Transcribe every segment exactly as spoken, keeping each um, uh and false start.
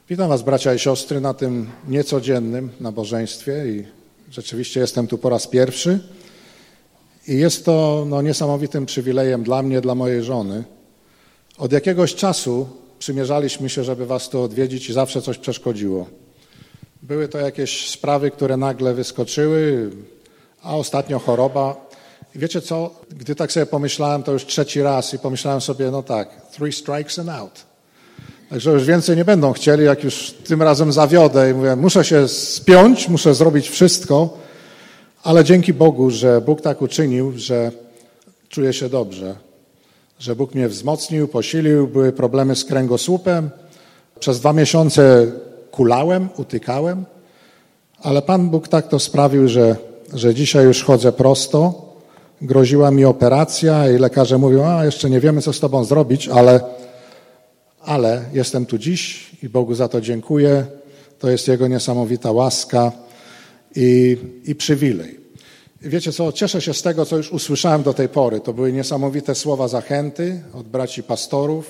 Witam Was, bracia i siostry, na tym niecodziennym nabożeństwie i rzeczywiście jestem tu po raz pierwszy i jest to no, niesamowitym przywilejem dla mnie, dla mojej żony. Od jakiegoś czasu przymierzaliśmy się, żeby Was tu odwiedzić i zawsze coś przeszkodziło. Były to jakieś sprawy, które nagle wyskoczyły, a ostatnio choroba. I wiecie co, gdy tak sobie pomyślałem, to już trzeci raz i pomyślałem sobie, no tak, three strikes and out. Także już więcej nie będą chcieli, jak już tym razem zawiodę i mówię, muszę się spiąć, muszę zrobić wszystko, ale dzięki Bogu, że Bóg tak uczynił, że czuję się dobrze, że Bóg mnie wzmocnił, posilił, były problemy z kręgosłupem, przez dwa miesiące kulałem, utykałem, ale Pan Bóg tak to sprawił, że, że dzisiaj już chodzę prosto, groziła mi operacja i lekarze mówią, a jeszcze nie wiemy, co z Tobą zrobić, ale Ale jestem tu dziś i Bogu za to dziękuję. To jest Jego niesamowita łaska i, i przywilej. I wiecie co, cieszę się z tego, co już usłyszałem do tej pory. To były niesamowite słowa zachęty od braci pastorów.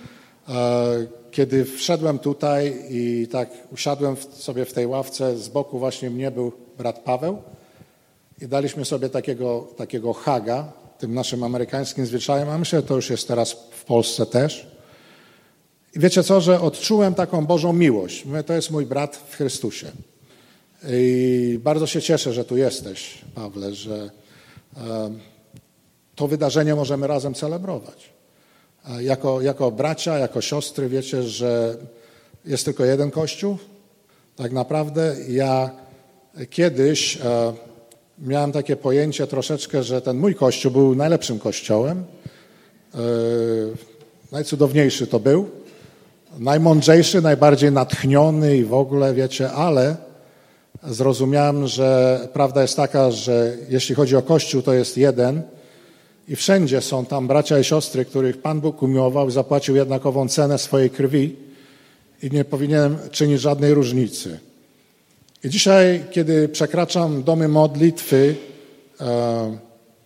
Kiedy wszedłem tutaj i tak usiadłem sobie w tej ławce, z boku właśnie mnie był brat Paweł i daliśmy sobie takiego, takiego haga, tym naszym amerykańskim zwyczajem, a myślę, że to już jest teraz w Polsce też. I wiecie co, że odczułem taką Bożą miłość. Mówię, to jest mój brat w Chrystusie. I bardzo się cieszę, że tu jesteś, Pawle, że e, to wydarzenie możemy razem celebrować. E, jako, jako bracia, jako siostry, wiecie, że jest tylko jeden Kościół. Tak naprawdę ja kiedyś e, miałem takie pojęcie troszeczkę, że ten mój Kościół był najlepszym Kościołem. E, najcudowniejszy to był. Najmądrzejszy, najbardziej natchniony i w ogóle, wiecie, ale zrozumiałem, że prawda jest taka, że jeśli chodzi o Kościół, to jest jeden i wszędzie są tam bracia i siostry, których Pan Bóg umiłował i zapłacił jednakową cenę swojej krwi i nie powinienem czynić żadnej różnicy. I dzisiaj, kiedy przekraczam domy modlitwy e,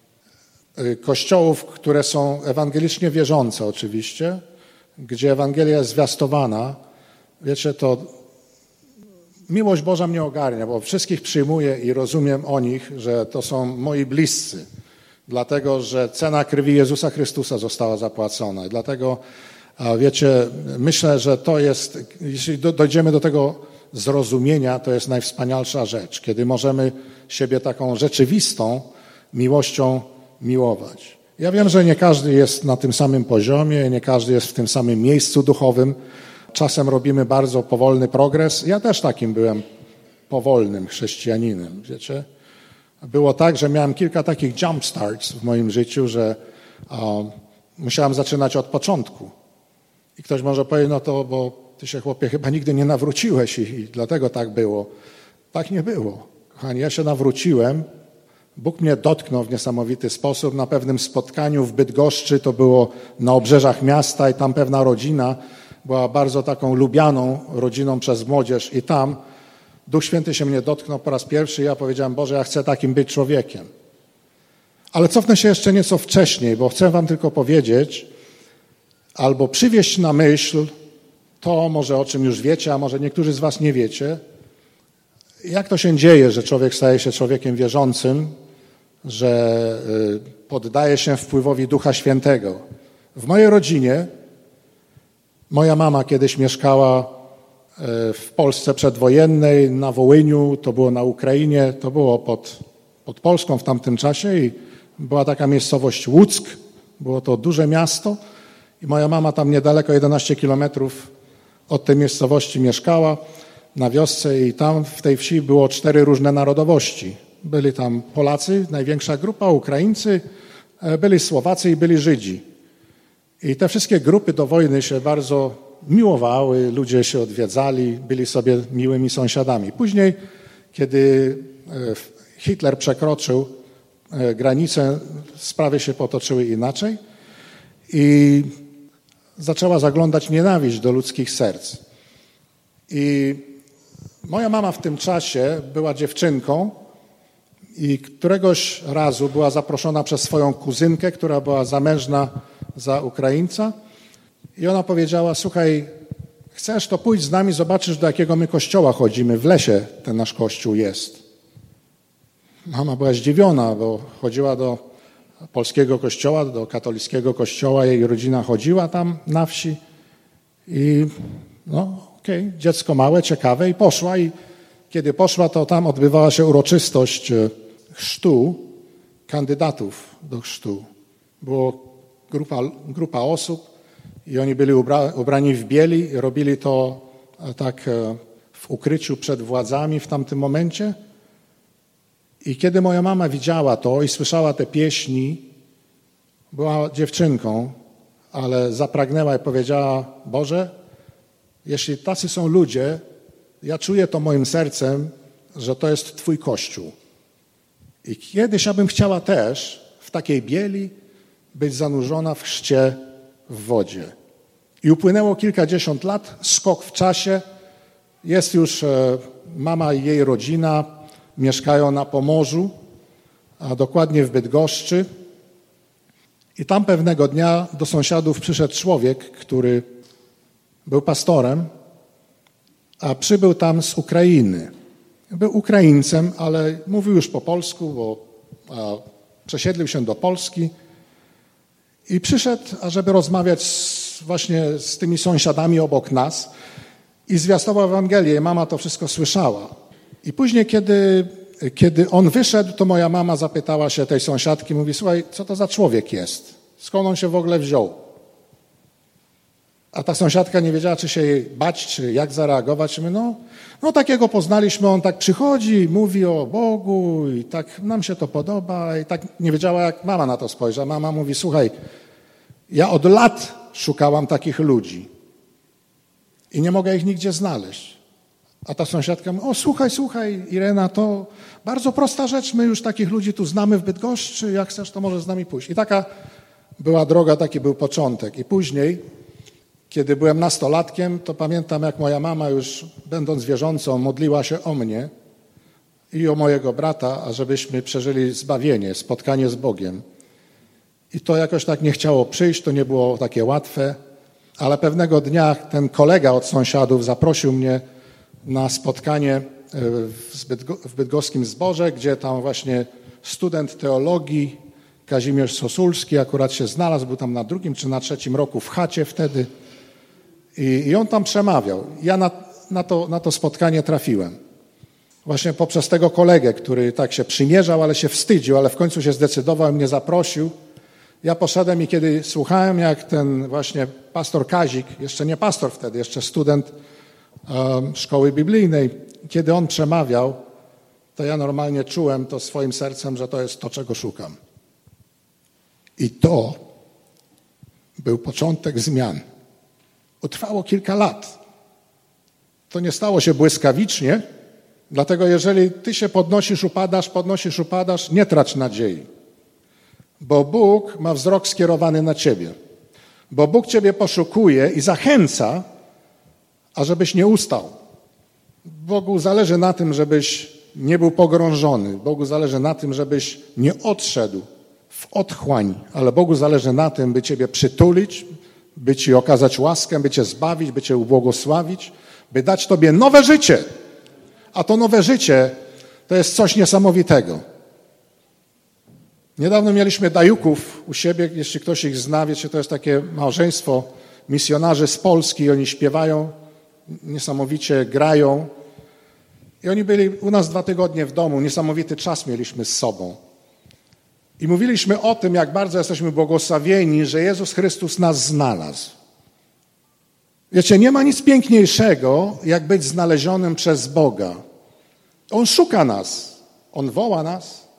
kościołów, które są ewangelicznie wierzące oczywiście, gdzie Ewangelia jest zwiastowana, wiecie, to miłość Boża mnie ogarnia, bo wszystkich przyjmuję i rozumiem o nich, że to są moi bliscy, dlatego, że cena krwi Jezusa Chrystusa została zapłacona. I dlatego, wiecie, myślę, że to jest, jeśli dojdziemy do tego zrozumienia, to jest najwspanialsza rzecz, kiedy możemy siebie taką rzeczywistą miłością miłować. Ja wiem, że nie każdy jest na tym samym poziomie, nie każdy jest w tym samym miejscu duchowym. Czasem robimy bardzo powolny progres. Ja też takim byłem powolnym chrześcijaninem, wiecie. Było tak, że miałem kilka takich jump starts w moim życiu, że o, musiałem zaczynać od początku. I ktoś może powie, no to, bo ty się, chłopie, chyba nigdy nie nawróciłeś i, i dlatego tak było. Tak nie było. Kochani, ja się nawróciłem. Bóg mnie dotknął w niesamowity sposób. Na pewnym spotkaniu w Bydgoszczy, to było na obrzeżach miasta i tam pewna rodzina była bardzo taką lubianą rodziną przez młodzież i tam Duch Święty się mnie dotknął po raz pierwszy i ja powiedziałem, Boże, ja chcę takim być człowiekiem. Ale cofnę się jeszcze nieco wcześniej, bo chcę wam tylko powiedzieć albo przywieść na myśl to może o czym już wiecie, a może niektórzy z was nie wiecie, jak to się dzieje, że człowiek staje się człowiekiem wierzącym, że poddaje się wpływowi Ducha Świętego. W mojej rodzinie moja mama kiedyś mieszkała w Polsce przedwojennej, na Wołyniu, to było na Ukrainie, to było pod, pod Polską w tamtym czasie i była taka miejscowość Łuck, było to duże miasto i moja mama tam niedaleko, jedenaście kilometrów od tej miejscowości mieszkała na wiosce i tam w tej wsi było cztery różne narodowości. Byli tam Polacy, największa grupa, Ukraińcy, byli Słowacy i byli Żydzi. I te wszystkie grupy do wojny się bardzo miłowały, ludzie się odwiedzali, byli sobie miłymi sąsiadami. Później, kiedy Hitler przekroczył granicę, sprawy się potoczyły inaczej i zaczęła zaglądać nienawiść do ludzkich serc. I moja mama w tym czasie była dziewczynką i któregoś razu była zaproszona przez swoją kuzynkę, która była zamężna za Ukraińca i ona powiedziała, słuchaj, chcesz, to pójdź z nami, zobaczysz, do jakiego my kościoła chodzimy. W lesie ten nasz kościół jest. Mama była zdziwiona, bo chodziła do polskiego kościoła, do katolickiego kościoła. Jej rodzina chodziła tam na wsi. I no okej, okay, dziecko małe, ciekawe i poszła. I kiedy poszła, to tam odbywała się uroczystość chrztu kandydatów do chrztu. Była grupa, grupa osób i oni byli ubra, ubrani w bieli, robili to tak w ukryciu przed władzami w tamtym momencie. I kiedy moja mama widziała to i słyszała te pieśni, była dziewczynką, ale zapragnęła i powiedziała: Boże, jeśli tacy są ludzie, ja czuję to moim sercem, że to jest Twój Kościół. I kiedyś ja bym chciała też w takiej bieli być zanurzona w chrzcie w wodzie. I upłynęło kilkadziesiąt lat, skok w czasie. Jest już mama i jej rodzina, mieszkają na Pomorzu, a dokładnie w Bydgoszczy. I tam pewnego dnia do sąsiadów przyszedł człowiek, który był pastorem, a przybył tam z Ukrainy. Był Ukraińcem, ale mówił już po polsku, bo przesiedlił się do Polski i przyszedł, ażeby rozmawiać z, właśnie z tymi sąsiadami obok nas i zwiastował Ewangelię. Mama to wszystko słyszała. I później, kiedy, kiedy on wyszedł, to moja mama zapytała się tej sąsiadki, mówi: słuchaj, co to za człowiek jest? Skąd on się w ogóle wziął? A ta sąsiadka nie wiedziała, czy się jej bać, czy jak zareagować. My, no, no takiego poznaliśmy, on tak przychodzi, mówi o Bogu i tak nam się to podoba. I tak nie wiedziała, jak mama na to spojrzy. Mama mówi: słuchaj, ja od lat szukałam takich ludzi i nie mogę ich nigdzie znaleźć. A ta sąsiadka mówi: o, słuchaj, słuchaj, Irena, to bardzo prosta rzecz, my już takich ludzi tu znamy w Bydgoszczy, jak chcesz, to możesz z nami pójść. I taka była droga, taki był początek. I później, kiedy byłem nastolatkiem, to pamiętam, jak moja mama już, będąc wierzącą, modliła się o mnie i o mojego brata, ażebyśmy przeżyli zbawienie, spotkanie z Bogiem. I to jakoś tak nie chciało przyjść, to nie było takie łatwe, ale pewnego dnia ten kolega od sąsiadów zaprosił mnie na spotkanie w, Bydgo, w bydgoskim zborze, gdzie tam właśnie student teologii Kazimierz Sosulski akurat się znalazł, był tam na drugim czy na trzecim roku w chacie wtedy i, i on tam przemawiał. Ja na, na, to, na to spotkanie trafiłem. Właśnie poprzez tego kolegę, który tak się przymierzał, ale się wstydził, ale w końcu się zdecydował i mnie zaprosił. Ja poszedłem i kiedy słuchałem, jak ten właśnie pastor Kazik, jeszcze nie pastor wtedy, jeszcze student um, szkoły biblijnej, kiedy on przemawiał, to ja normalnie czułem to swoim sercem, że to jest to, czego szukam. I to był początek zmian. Trwało kilka lat. To nie stało się błyskawicznie, dlatego jeżeli ty się podnosisz, upadasz, podnosisz, upadasz, nie trać nadziei. Bo Bóg ma wzrok skierowany na ciebie. Bo Bóg ciebie poszukuje i zachęca, ażebyś nie ustał. Bogu zależy na tym, żebyś nie był pogrążony. Bogu zależy na tym, żebyś nie odszedł w otchłań, ale Bogu zależy na tym, by ciebie przytulić, by ci okazać łaskę, by cię zbawić, by cię ubłogosławić, by dać tobie nowe życie. A to nowe życie to jest coś niesamowitego. Niedawno mieliśmy dajuków u siebie, jeśli ktoś ich zna, wiecie, to jest takie małżeństwo misjonarzy z Polski i oni śpiewają, niesamowicie grają. I oni byli u nas dwa tygodnie w domu, niesamowity czas mieliśmy z sobą. I mówiliśmy o tym, jak bardzo jesteśmy błogosławieni, że Jezus Chrystus nas znalazł. Wiecie, nie ma nic piękniejszego, jak być znalezionym przez Boga. On szuka nas, On woła nas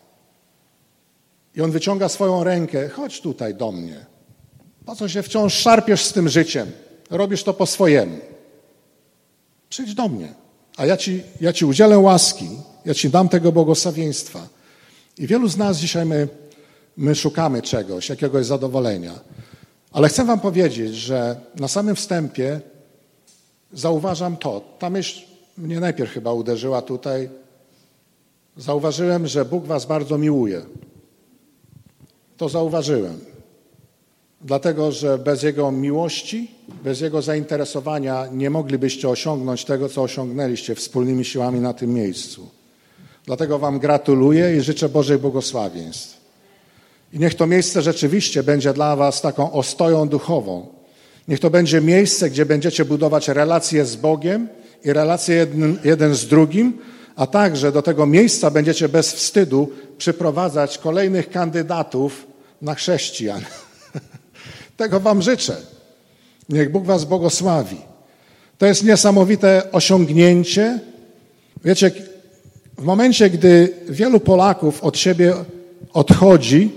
i On wyciąga swoją rękę. Chodź tutaj do mnie. Po co się wciąż szarpiesz z tym życiem? Robisz to po swojemu. Przyjdź do mnie, a ja ci, ja ci udzielę łaski, ja ci dam tego błogosławieństwa. I wielu z nas dzisiaj my, my szukamy czegoś, jakiegoś zadowolenia. Ale chcę wam powiedzieć, że na samym wstępie zauważam to. Ta myśl mnie najpierw chyba uderzyła tutaj. Zauważyłem, że Bóg was bardzo miłuje. To zauważyłem. dlatego że bez Jego miłości, bez Jego zainteresowania nie moglibyście osiągnąć tego, co osiągnęliście wspólnymi siłami na tym miejscu. Dlatego Wam gratuluję i życzę Bożych błogosławieństw. I niech to miejsce rzeczywiście będzie dla Was taką ostoją duchową. Niech to będzie miejsce, gdzie będziecie budować relacje z Bogiem i relacje jeden, jeden z drugim, a także do tego miejsca będziecie bez wstydu przyprowadzać kolejnych kandydatów na chrześcijan. Tego Wam życzę. Niech Bóg Was błogosławi. To jest niesamowite osiągnięcie. Wiecie, w momencie, gdy wielu Polaków od siebie odchodzi,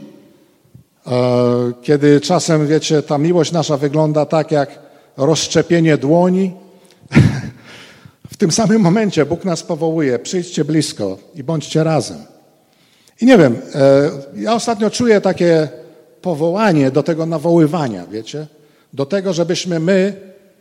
kiedy czasem, wiecie, ta miłość nasza wygląda tak jak rozszczepienie dłoni, w tym samym momencie Bóg nas powołuje. Przyjdźcie blisko i bądźcie razem. I nie wiem, ja ostatnio czuję takie powołanie do tego nawoływania, wiecie, do tego, żebyśmy my,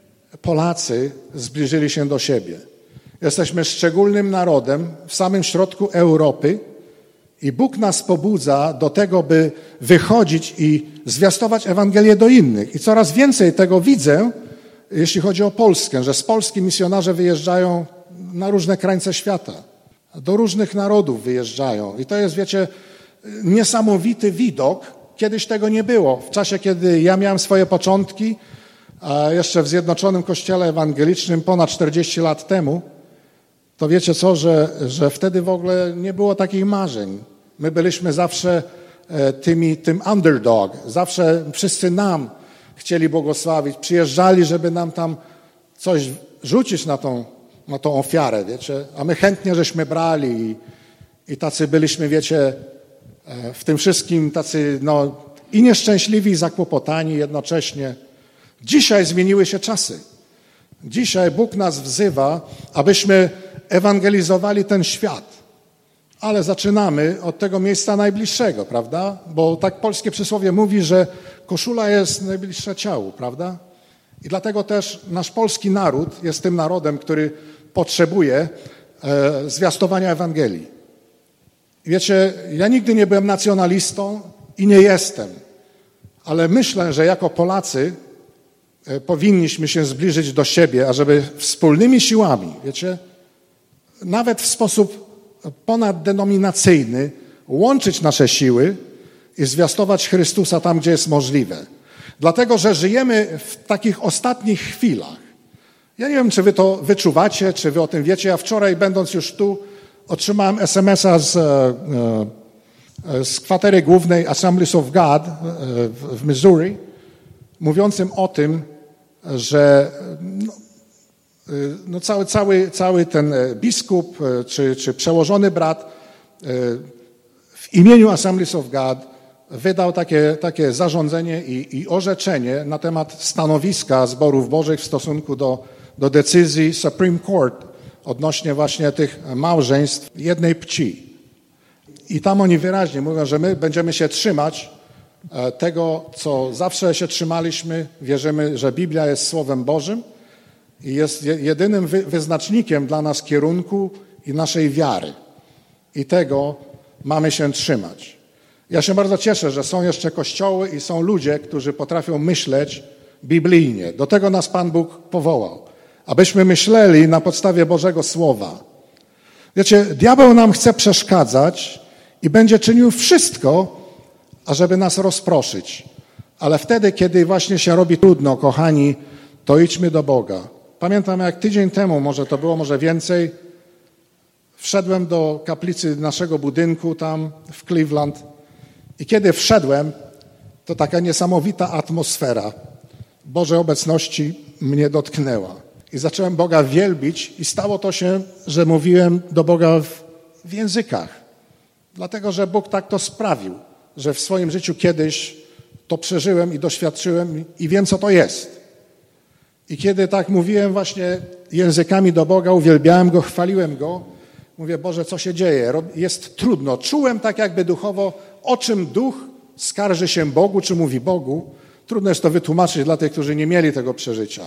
Polacy, zbliżyli się do siebie. Jesteśmy szczególnym narodem w samym środku Europy i Bóg nas pobudza do tego, by wychodzić i zwiastować Ewangelię do innych. I coraz więcej tego widzę, jeśli chodzi o Polskę, że z Polski misjonarze wyjeżdżają na różne krańce świata. Do różnych narodów wyjeżdżają. I to jest, wiecie, niesamowity widok. Kiedyś tego nie było. W czasie, kiedy ja miałem swoje początki, a jeszcze w Zjednoczonym Kościele Ewangelicznym ponad czterdzieści lat temu, to wiecie co, że, że wtedy w ogóle nie było takich marzeń. My byliśmy zawsze tymi, tym underdog. Zawsze wszyscy nam chcieli błogosławić. Przyjeżdżali, żeby nam tam coś rzucić na tą, na tą ofiarę, wiecie. A my chętnie żeśmy brali i, i tacy byliśmy, wiecie, w tym wszystkim tacy, no, i nieszczęśliwi, i zakłopotani jednocześnie. Dzisiaj zmieniły się czasy. Dzisiaj Bóg nas wzywa, abyśmy ewangelizowali ten świat. Ale zaczynamy od tego miejsca najbliższego, prawda? Bo tak polskie przysłowie mówi, że koszula jest najbliższa ciału, prawda? I dlatego też nasz polski naród jest tym narodem, który potrzebuje e, zwiastowania Ewangelii. Wiecie, ja nigdy nie byłem nacjonalistą i nie jestem, ale myślę, że jako Polacy powinniśmy się zbliżyć do siebie, ażeby wspólnymi siłami, wiecie, nawet w sposób ponaddenominacyjny łączyć nasze siły i zwiastować Chrystusa tam, gdzie jest możliwe. Dlatego, że żyjemy w takich ostatnich chwilach. Ja nie wiem, czy wy to wyczuwacie, czy wy o tym wiecie. Ja wczoraj, będąc już tu, otrzymałem es em es a z, z kwatery głównej Assemblies of God w Missouri, mówiącym o tym, że no, no cały, cały, cały ten biskup czy, czy przełożony brat w imieniu Assemblies of God wydał takie, takie zarządzenie i, i orzeczenie na temat stanowiska zborów bożych w stosunku do, do decyzji Supreme Court odnośnie właśnie tych małżeństw jednej płci. I tam oni wyraźnie mówią, że my będziemy się trzymać tego, co zawsze się trzymaliśmy. Wierzymy, że Biblia jest Słowem Bożym i jest jedynym wyznacznikiem dla nas kierunku i naszej wiary. I tego mamy się trzymać. Ja się bardzo cieszę, że są jeszcze kościoły i są ludzie, którzy potrafią myśleć biblijnie. Do tego nas Pan Bóg powołał. Abyśmy myśleli na podstawie Bożego Słowa. Wiecie, diabeł nam chce przeszkadzać i będzie czynił wszystko, ażeby nas rozproszyć. Ale wtedy, kiedy właśnie się robi trudno, kochani, to idźmy do Boga. Pamiętam, jak tydzień temu, może to było, może więcej, wszedłem do kaplicy naszego budynku tam w Cleveland i kiedy wszedłem, to taka niesamowita atmosfera Bożej obecności mnie dotknęła. I zacząłem Boga wielbić i stało to się, że mówiłem do Boga w, w językach. Dlatego, że Bóg tak to sprawił, że w swoim życiu kiedyś to przeżyłem i doświadczyłem i wiem, co to jest. I kiedy tak mówiłem właśnie językami do Boga, uwielbiałem Go, chwaliłem Go, mówię, Boże, co się dzieje? Jest trudno. Czułem tak jakby duchowo, o czym duch skarży się Bogu, czy mówi Bogu. Trudno jest to wytłumaczyć dla tych, którzy nie mieli tego przeżycia.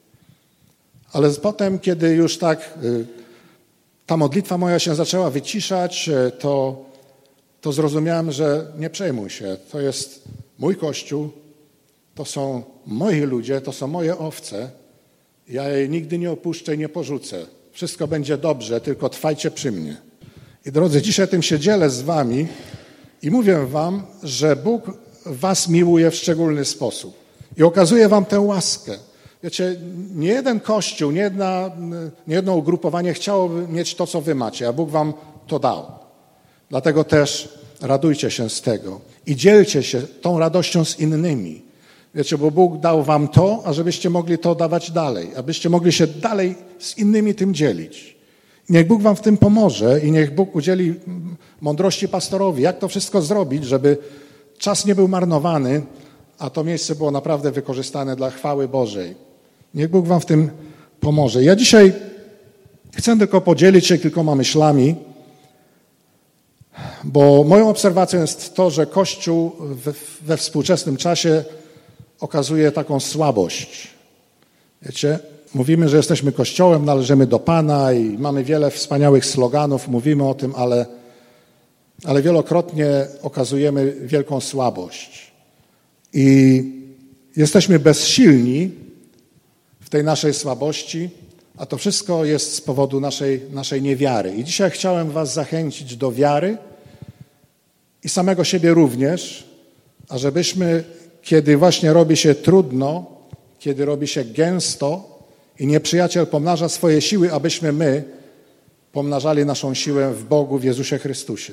Ale potem, kiedy już tak ta modlitwa moja się zaczęła wyciszać, to, to zrozumiałem, że nie przejmuj się. To jest mój Kościół, to są moi ludzie, to są moje owce. Ja jej nigdy nie opuszczę i nie porzucę. Wszystko będzie dobrze, tylko trwajcie przy mnie. I drodzy, dzisiaj tym się dzielę z wami i mówię wam, że Bóg was miłuje w szczególny sposób i okazuje wam tę łaskę. Wiecie, nie jeden kościół, nie, jedna, nie jedno ugrupowanie chciałoby mieć to, co wy macie, a Bóg wam to dał. Dlatego też radujcie się z tego i dzielcie się tą radością z innymi. Wiecie, bo Bóg dał wam to, ażebyście mogli to dawać dalej, abyście mogli się dalej z innymi tym dzielić. Niech Bóg wam w tym pomoże i niech Bóg udzieli mądrości pastorowi, jak to wszystko zrobić, żeby czas nie był marnowany, a to miejsce było naprawdę wykorzystane dla chwały Bożej. Niech Bóg wam w tym pomoże. Ja dzisiaj chcę tylko podzielić się kilkoma myślami, bo moją obserwacją jest to, że Kościół we, we współczesnym czasie okazuje taką słabość. Wiecie, mówimy, że jesteśmy Kościołem, należymy do Pana i mamy wiele wspaniałych sloganów, mówimy o tym, ale, ale wielokrotnie okazujemy wielką słabość. I jesteśmy bezsilni w tej naszej słabości, a to wszystko jest z powodu naszej, naszej niewiary. I dzisiaj chciałem was zachęcić do wiary i samego siebie również, ażebyśmy, kiedy właśnie robi się trudno, kiedy robi się gęsto i nieprzyjaciel pomnaża swoje siły, abyśmy my pomnażali naszą siłę w Bogu, w Jezusie Chrystusie.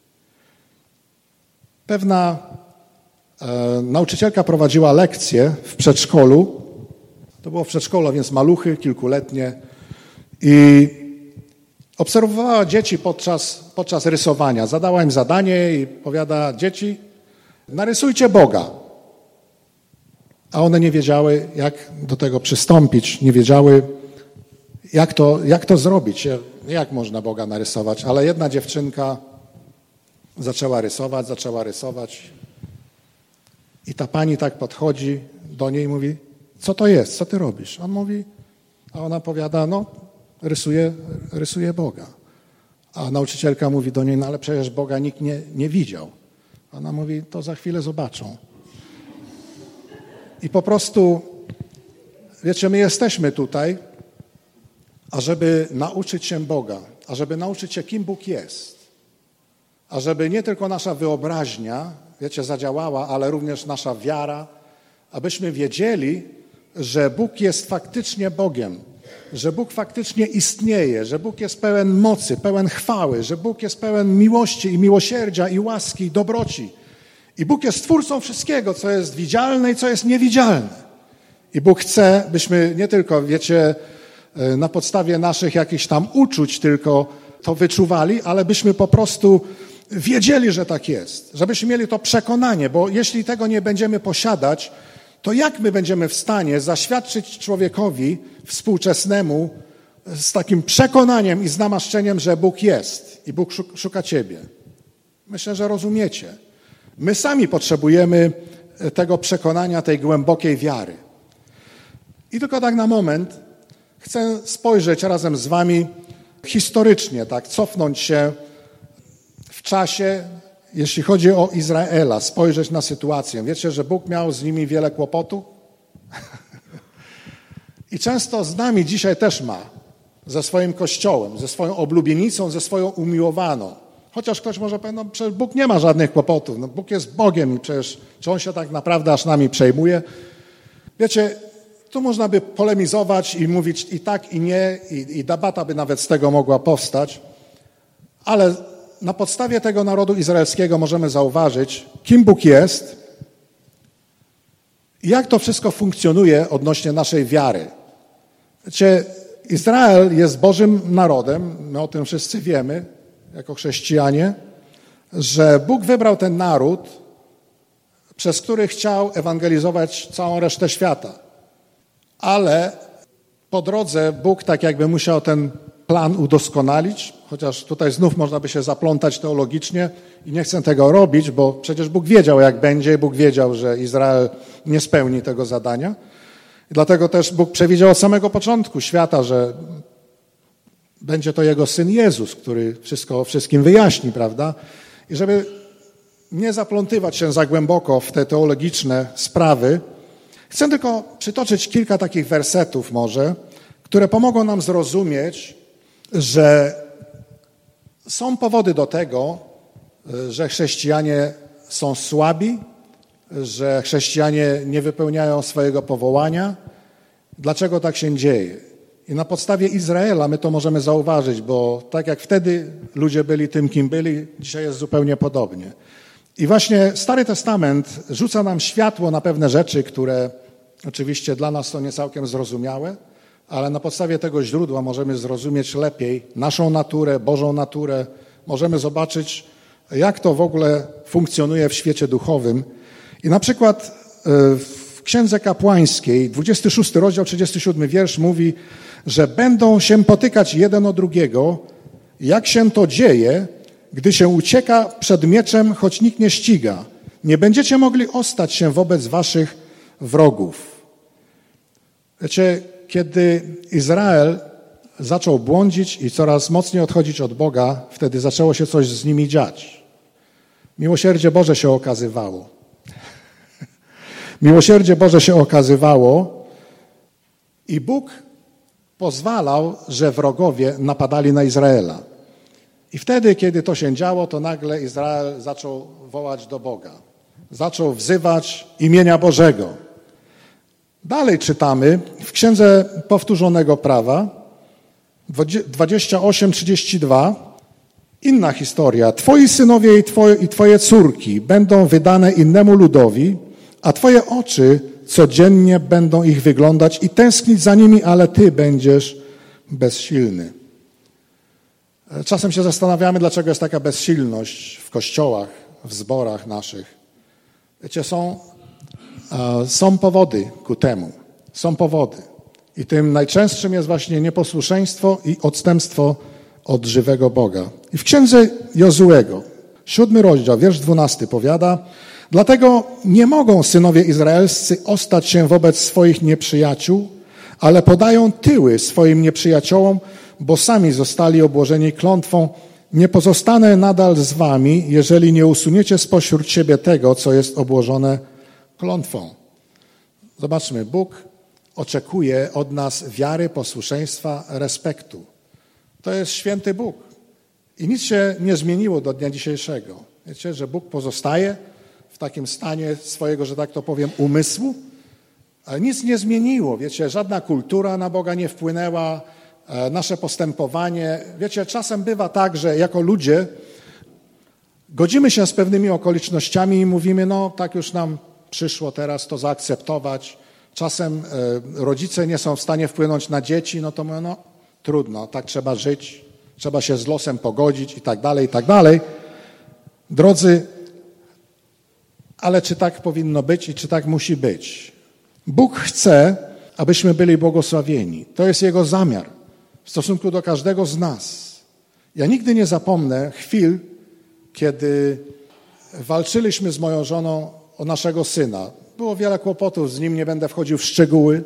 Pewna e, nauczycielka prowadziła lekcję w przedszkolu. To było w przedszkolu, więc maluchy, kilkuletnie. I obserwowała dzieci podczas, podczas rysowania. Zadała im zadanie i powiada: dzieci, narysujcie Boga. A one nie wiedziały, jak do tego przystąpić, nie wiedziały, jak to, jak to zrobić, jak można Boga narysować. Ale jedna dziewczynka zaczęła rysować, zaczęła rysować i ta pani tak podchodzi do niej i mówi: co to jest, co ty robisz? On mówi, a ona powiada: no, rysuję, rysuję Boga. A nauczycielka mówi do niej: no ale przecież Boga nikt nie, nie widział. Ona mówi: to za chwilę zobaczą. I po prostu, wiecie, my jesteśmy tutaj, ażeby nauczyć się Boga, ażeby nauczyć się, kim Bóg jest. Ażeby nie tylko nasza wyobraźnia, wiecie, zadziałała, ale również nasza wiara, abyśmy wiedzieli, że Bóg jest faktycznie Bogiem, że Bóg faktycznie istnieje, że Bóg jest pełen mocy, pełen chwały, że Bóg jest pełen miłości i miłosierdzia i łaski i dobroci. I Bóg jest Twórcą wszystkiego, co jest widzialne i co jest niewidzialne. I Bóg chce, byśmy nie tylko, wiecie, na podstawie naszych jakichś tam uczuć tylko to wyczuwali, ale byśmy po prostu wiedzieli, że tak jest. Żebyśmy mieli to przekonanie, bo jeśli tego nie będziemy posiadać, to jak my będziemy w stanie zaświadczyć człowiekowi współczesnemu z takim przekonaniem i z namaszczeniem, że Bóg jest i Bóg szuka ciebie? Myślę, że rozumiecie. My sami potrzebujemy tego przekonania, tej głębokiej wiary. I tylko tak na moment chcę spojrzeć razem z wami historycznie, tak, cofnąć się w czasie, jeśli chodzi o Izraela, spojrzeć na sytuację. Wiecie, że Bóg miał z nimi wiele kłopotu? I często z nami dzisiaj też ma, ze swoim Kościołem, ze swoją oblubienicą, ze swoją umiłowaną. Chociaż ktoś może powiedzieć: no przecież Bóg nie ma żadnych kłopotów, no Bóg jest Bogiem i przecież czy On się tak naprawdę aż nami przejmuje? Wiecie, tu można by polemizować i mówić i tak, i nie, i, i debata by nawet z tego mogła powstać, ale na podstawie tego narodu izraelskiego możemy zauważyć, kim Bóg jest i jak to wszystko funkcjonuje odnośnie naszej wiary. Wiecie, Izrael jest Bożym narodem, my o tym wszyscy wiemy, jako chrześcijanie, że Bóg wybrał ten naród, przez który chciał ewangelizować całą resztę świata. Ale po drodze Bóg tak jakby musiał ten plan udoskonalić, chociaż tutaj znów można by się zaplątać teologicznie i nie chcę tego robić, bo przecież Bóg wiedział, jak będzie, Bóg wiedział, że Izrael nie spełni tego zadania. I dlatego też Bóg przewidział od samego początku świata, że będzie to Jego Syn Jezus, który wszystko wszystkim wyjaśni, prawda? I żeby nie zaplątywać się za głęboko w te teologiczne sprawy, Chcę tylko przytoczyć kilka takich wersetów może, które pomogą nam zrozumieć, że są powody do tego, że chrześcijanie są słabi, że chrześcijanie nie wypełniają swojego powołania. Dlaczego tak się dzieje? I na podstawie Izraela my to możemy zauważyć, bo tak jak wtedy ludzie byli tym, kim byli, dzisiaj jest zupełnie podobnie. I właśnie Stary Testament rzuca nam światło na pewne rzeczy, które oczywiście dla nas są nie całkiem zrozumiałe, ale na podstawie tego źródła możemy zrozumieć lepiej naszą naturę, Bożą naturę. Możemy zobaczyć, jak to w ogóle funkcjonuje w świecie duchowym. I na przykład w Księdze Kapłańskiej, dwudziesty szósty rozdział, trzydziesty siódmy wiersz mówi, że będą się potykać jeden o drugiego, jak się to dzieje, gdy się ucieka przed mieczem, choć nikt nie ściga. Nie będziecie mogli ostać się wobec waszych wrogów. Wiecie, kiedy Izrael zaczął błądzić i coraz mocniej odchodzić od Boga, wtedy zaczęło się coś z nimi dziać. Miłosierdzie Boże się okazywało. Miłosierdzie Boże się okazywało i Bóg pozwalał, że wrogowie napadali na Izraela. I wtedy, kiedy to się działo, to nagle Izrael zaczął wołać do Boga. Zaczął wzywać imienia Bożego. Dalej czytamy w Księdze Powtórzonego Prawa, dwadzieścia osiem trzydzieści dwa, inna historia. Twoi synowie i twoje, i twoje córki będą wydane innemu ludowi, a twoje oczy codziennie będą ich wyglądać i tęsknić za nimi, ale ty będziesz bezsilny. Czasem się zastanawiamy, dlaczego jest taka bezsilność w kościołach, w zborach naszych. Wiecie, są, są powody ku temu. Są powody. I tym najczęstszym jest właśnie nieposłuszeństwo i odstępstwo od żywego Boga. I w Księdze Jozuego, siódmy rozdział, wiersz dwunasty powiada, dlatego nie mogą synowie izraelscy ostać się wobec swoich nieprzyjaciół, ale podają tyły swoim nieprzyjaciołom, bo sami zostali obłożeni klątwą. Nie pozostanę nadal z wami, jeżeli nie usuniecie spośród siebie tego, co jest obłożone klątwą. Zobaczmy, Bóg oczekuje od nas wiary, posłuszeństwa, respektu. To jest święty Bóg. I nic się nie zmieniło do dnia dzisiejszego. Wiecie, że Bóg pozostaje w takim stanie swojego, że tak to powiem, umysłu, ale nic nie zmieniło. Wiecie, żadna kultura na Boga nie wpłynęła, nasze postępowanie. Wiecie, czasem bywa tak, że jako ludzie godzimy się z pewnymi okolicznościami i mówimy, no tak już nam przyszło teraz to zaakceptować. Czasem rodzice nie są w stanie wpłynąć na dzieci, no to mówią, no trudno, tak trzeba żyć, trzeba się z losem pogodzić i tak dalej, i tak dalej. Drodzy, ale czy tak powinno być i czy tak musi być? Bóg chce, abyśmy byli błogosławieni. To jest Jego zamiar w stosunku do każdego z nas. Ja nigdy nie zapomnę chwil, kiedy walczyliśmy z moją żoną o naszego syna. Było wiele kłopotów z nim, nie będę wchodził w szczegóły,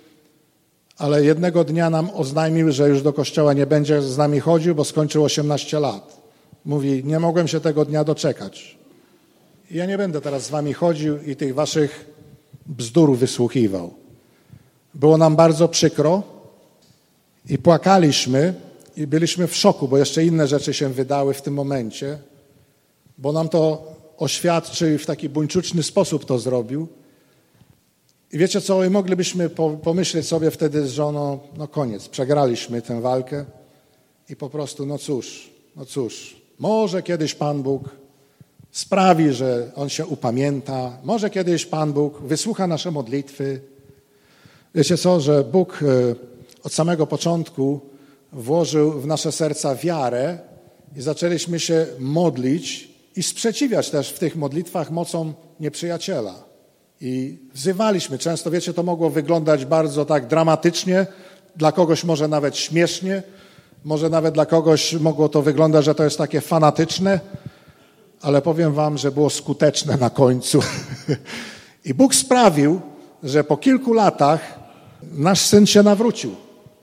ale jednego dnia nam oznajmił, że już do kościoła nie będzie z nami chodził, bo skończył osiemnaście lat. Mówi, nie mogłem się tego dnia doczekać. Ja nie będę teraz z wami chodził i tych waszych bzdur wysłuchiwał. Było nam bardzo przykro i płakaliśmy i byliśmy w szoku, bo jeszcze inne rzeczy się wydały w tym momencie, bo nam to oświadczył i w taki buńczuczny sposób to zrobił. I wiecie co, i moglibyśmy pomyśleć sobie wtedy z żoną, no koniec, przegraliśmy tę walkę i po prostu, no cóż, no cóż, może kiedyś Pan Bóg sprawi, że On się upamięta, może kiedyś Pan Bóg wysłucha nasze modlitwy. Wiecie co, że Bóg od samego początku włożył w nasze serca wiarę i zaczęliśmy się modlić i sprzeciwiać też w tych modlitwach mocą nieprzyjaciela. I wzywaliśmy. Często, wiecie, to mogło wyglądać bardzo tak dramatycznie, dla kogoś może nawet śmiesznie, może nawet dla kogoś mogło to wyglądać, że to jest takie fanatyczne, ale powiem wam, że było skuteczne na końcu. I Bóg sprawił, że po kilku latach nasz syn się nawrócił.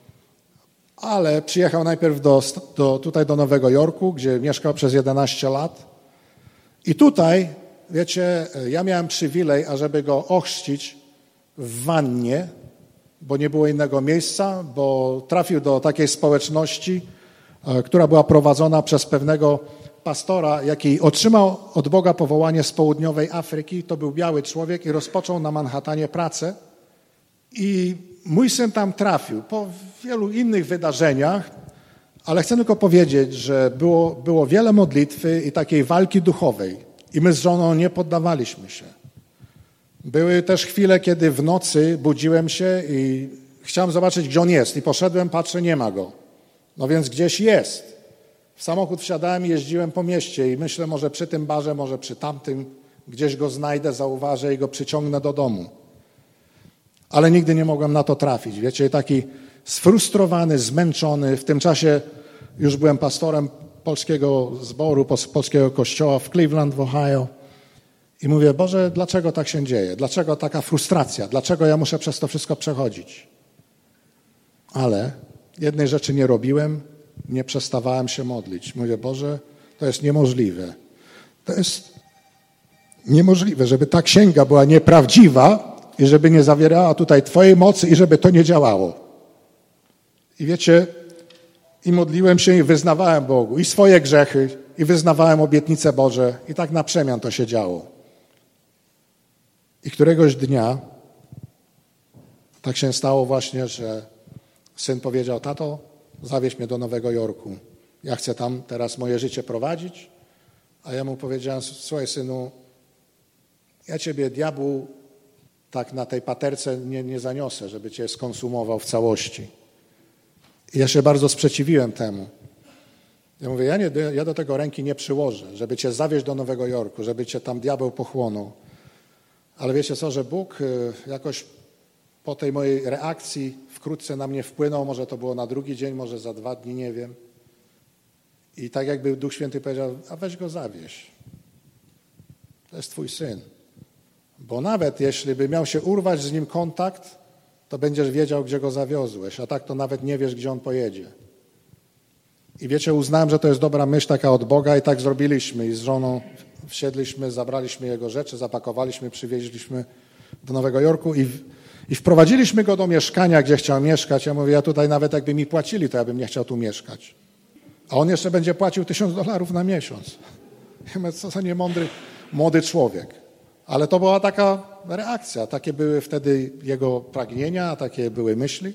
Ale przyjechał najpierw do, do, tutaj do Nowego Jorku, gdzie mieszkał przez jedenaście lat. I tutaj, wiecie, ja miałem przywilej, ażeby go ochrzcić w wannie, bo nie było innego miejsca, bo trafił do takiej społeczności, która była prowadzona przez pewnego pastora, jaki otrzymał od Boga powołanie z południowej Afryki. To był biały człowiek i rozpoczął na Manhattanie pracę. I mój syn tam trafił po wielu innych wydarzeniach, ale chcę tylko powiedzieć, że było, było wiele modlitwy i takiej walki duchowej. I my z żoną nie poddawaliśmy się. Były też chwile, kiedy w nocy budziłem się i chciałem zobaczyć, gdzie on jest. I poszedłem, patrzę, nie ma go. No więc gdzieś jest. W samochód wsiadałem i jeździłem po mieście i myślę, może przy tym barze, może przy tamtym, gdzieś go znajdę, zauważę i go przyciągnę do domu. Ale nigdy nie mogłem na to trafić. Wiecie, taki sfrustrowany, zmęczony. W tym czasie już byłem pastorem polskiego zboru, polskiego kościoła w Cleveland w Ohio. I mówię, Boże, dlaczego tak się dzieje? Dlaczego taka frustracja? Dlaczego ja muszę przez to wszystko przechodzić? Ale jednej rzeczy nie robiłem, nie przestawałem się modlić. Mówię, Boże, to jest niemożliwe. To jest niemożliwe, żeby ta księga była nieprawdziwa i żeby nie zawierała tutaj Twojej mocy i żeby to nie działało. I wiecie, i modliłem się i wyznawałem Bogu i swoje grzechy, i wyznawałem obietnice Boże i tak na przemian to się działo. I któregoś dnia tak się stało właśnie, że syn powiedział, tato, zawieź mnie do Nowego Jorku. Ja chcę tam teraz moje życie prowadzić. A ja mu powiedziałem, słuchaj synu, ja ciebie diabłu tak na tej paterce nie, nie zaniosę, żeby cię skonsumował w całości. I ja się bardzo sprzeciwiłem temu. Ja mówię, ja, nie, ja do tego ręki nie przyłożę, żeby cię zawieźć do Nowego Jorku, żeby cię tam diabeł pochłonął. Ale wiecie co, że Bóg jakoś po tej mojej reakcji wkrótce na mnie wpłynął, może to było na drugi dzień, może za dwa dni, nie wiem. I tak jakby Duch Święty powiedział, a weź go zawieź. To jest twój syn. Bo nawet jeśli by miał się urwać z nim kontakt, to będziesz wiedział, gdzie go zawiozłeś, a tak to nawet nie wiesz, gdzie on pojedzie. I wiecie, uznałem, że to jest dobra myśl taka od Boga i tak zrobiliśmy. I z żoną wsiedliśmy, zabraliśmy jego rzeczy, zapakowaliśmy, przywieźliśmy do Nowego Jorku i, i wprowadziliśmy go do mieszkania, gdzie chciał mieszkać. Ja mówię, ja tutaj nawet jakby mi płacili, to ja bym nie chciał tu mieszkać. A on jeszcze będzie płacił tysiąc dolarów na miesiąc. Ja mówię, co za niemądry młody człowiek. Ale to była taka reakcja. Takie były wtedy jego pragnienia, takie były myśli.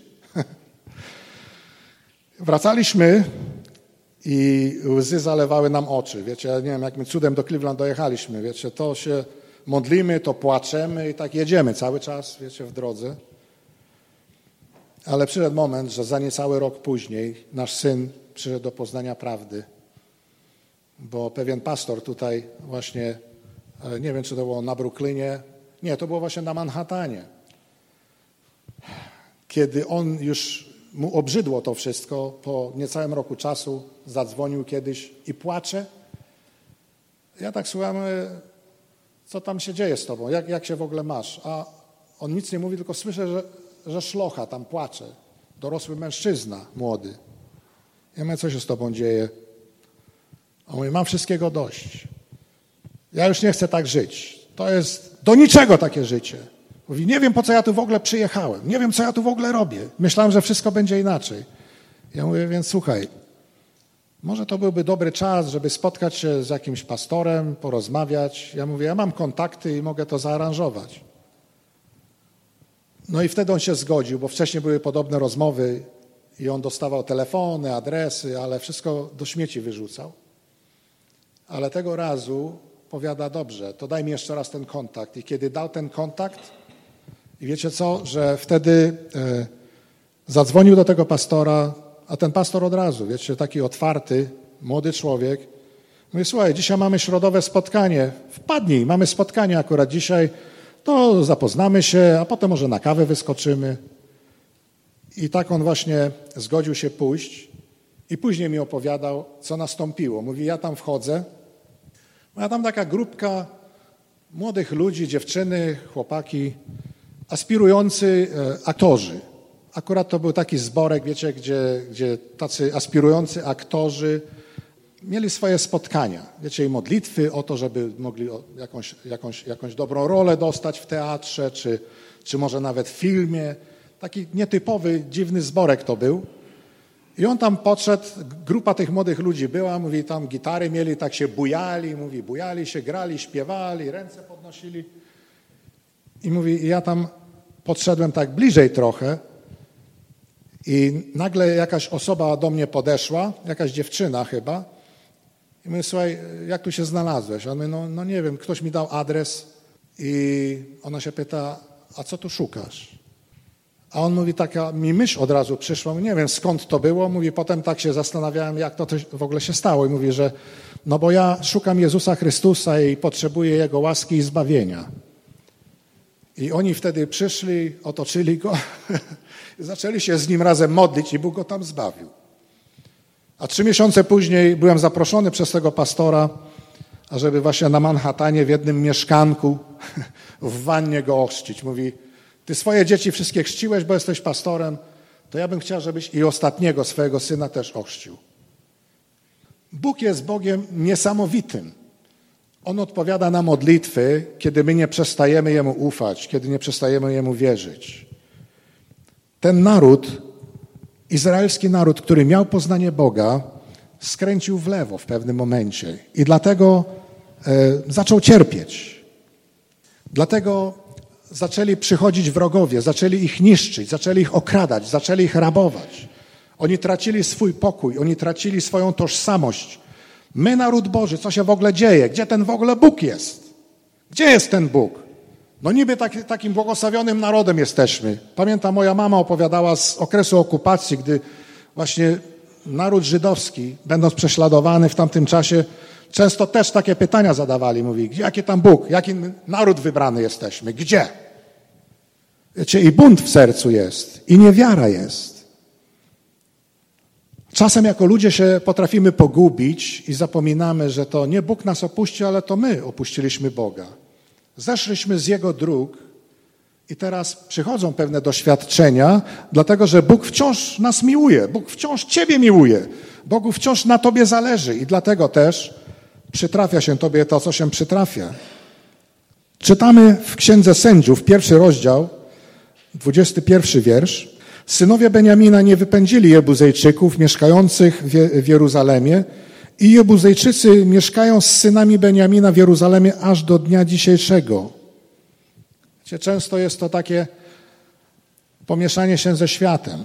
Wracaliśmy i łzy zalewały nam oczy. Wiecie, ja nie wiem, jakim cudem do Cleveland dojechaliśmy. Wiecie, to się modlimy, to płaczemy i tak jedziemy cały czas, wiecie, w drodze. Ale przyszedł moment, że za niecały rok później nasz syn przyszedł do poznania prawdy. Bo pewien pastor tutaj właśnie, nie wiem, czy to było na Brooklynie, nie, to było właśnie na Manhattanie. Kiedy on już mu obrzydło to wszystko, po niecałym roku czasu zadzwonił kiedyś i płacze. Ja tak słucham, co tam się dzieje z tobą, jak, jak się w ogóle masz? A on nic nie mówi, tylko słyszę, że, że szlocha tam płacze. Dorosły mężczyzna, młody. Ja mówię, co się z tobą dzieje? A on mówi, mam wszystkiego dość. Ja już nie chcę tak żyć. To jest do niczego takie życie. Mówi, nie wiem, po co ja tu w ogóle przyjechałem. Nie wiem, co ja tu w ogóle robię. Myślałem, że wszystko będzie inaczej. Ja mówię, więc słuchaj, może to byłby dobry czas, żeby spotkać się z jakimś pastorem, porozmawiać. Ja mówię, ja mam kontakty i mogę to zaaranżować. No i wtedy on się zgodził, bo wcześniej były podobne rozmowy i on dostawał telefony, adresy, ale wszystko do śmieci wyrzucał. Ale tego razu powiada, dobrze, to daj mi jeszcze raz ten kontakt. I kiedy dał ten kontakt, i wiecie co, że wtedy e, zadzwonił do tego pastora, a ten pastor od razu, wiecie, taki otwarty, młody człowiek, mówi, słuchaj, dzisiaj mamy środowe spotkanie, wpadnij, mamy spotkanie akurat dzisiaj, to zapoznamy się, a potem może na kawę wyskoczymy. I tak on właśnie zgodził się pójść i później mi opowiadał, co nastąpiło. Mówi, ja tam wchodzę, a tam taka grupka młodych ludzi, dziewczyny, chłopaki, aspirujący aktorzy. Akurat to był taki zborek, wiecie, gdzie, gdzie tacy aspirujący aktorzy mieli swoje spotkania. Wiecie, i modlitwy o to, żeby mogli jakąś, jakąś, jakąś dobrą rolę dostać w teatrze, czy, czy może nawet w filmie. Taki nietypowy, dziwny zborek to był. I on tam podszedł, grupa tych młodych ludzi była, mówi, tam gitary mieli, tak się bujali, mówi, bujali się, grali, śpiewali, ręce podnosili. I mówi, ja tam podszedłem tak bliżej trochę i nagle jakaś osoba do mnie podeszła, jakaś dziewczyna chyba. I mówię, słuchaj, jak tu się znalazłeś? On mówi, no, no nie wiem, ktoś mi dał adres i ona się pyta, a co tu szukasz? A on mówi, taka mi myśl od razu przyszła, nie wiem skąd to było, mówi, potem tak się zastanawiałem, jak to w ogóle się stało i mówi, że no bo ja szukam Jezusa Chrystusa i potrzebuję Jego łaski i zbawienia. I oni wtedy przyszli, otoczyli go i zaczęli się z nim razem modlić i Bóg go tam zbawił. A trzy miesiące później byłem zaproszony przez tego pastora, ażeby właśnie na Manhattanie w jednym mieszkanku w wannie go ochrzcić. Mówi, ty swoje dzieci wszystkie chrzciłeś, bo jesteś pastorem, to ja bym chciał, żebyś i ostatniego swojego syna też ochrzcił. Bóg jest Bogiem niesamowitym. On odpowiada na modlitwy, kiedy my nie przestajemy Jemu ufać, kiedy nie przestajemy Jemu wierzyć. Ten naród, izraelski naród, który miał poznanie Boga, skręcił w lewo w pewnym momencie i dlatego e, zaczął cierpieć. Dlatego zaczęli przychodzić wrogowie, zaczęli ich niszczyć, zaczęli ich okradać, zaczęli ich rabować. Oni tracili swój pokój, oni tracili swoją tożsamość. My, naród Boży, co się w ogóle dzieje? Gdzie ten w ogóle Bóg jest? Gdzie jest ten Bóg? No niby taki, takim błogosławionym narodem jesteśmy. Pamiętam, moja mama opowiadała z okresu okupacji, gdy właśnie naród żydowski, będąc prześladowany w tamtym czasie, często też takie pytania zadawali. Mówi, jaki tam Bóg, jaki naród wybrany jesteśmy, gdzie? Wiecie, i bunt w sercu jest, i niewiara jest. Czasem jako ludzie się potrafimy pogubić i zapominamy, że to nie Bóg nas opuści, ale to my opuściliśmy Boga. Zeszliśmy z Jego dróg i teraz przychodzą pewne doświadczenia, dlatego że Bóg wciąż nas miłuje, Bóg wciąż Ciebie miłuje, Bogu wciąż na Tobie zależy i dlatego też przytrafia się Tobie to, co się przytrafia. Czytamy w Księdze Sędziów, pierwszy rozdział, dwudziesty pierwszy wiersz. Synowie Beniamina nie wypędzili Jebuzejczyków mieszkających w Jeruzalemie i Jebuzejczycy mieszkają z synami Beniamina w Jeruzalemie aż do dnia dzisiejszego. Wiecie, często jest to takie pomieszanie się ze światem.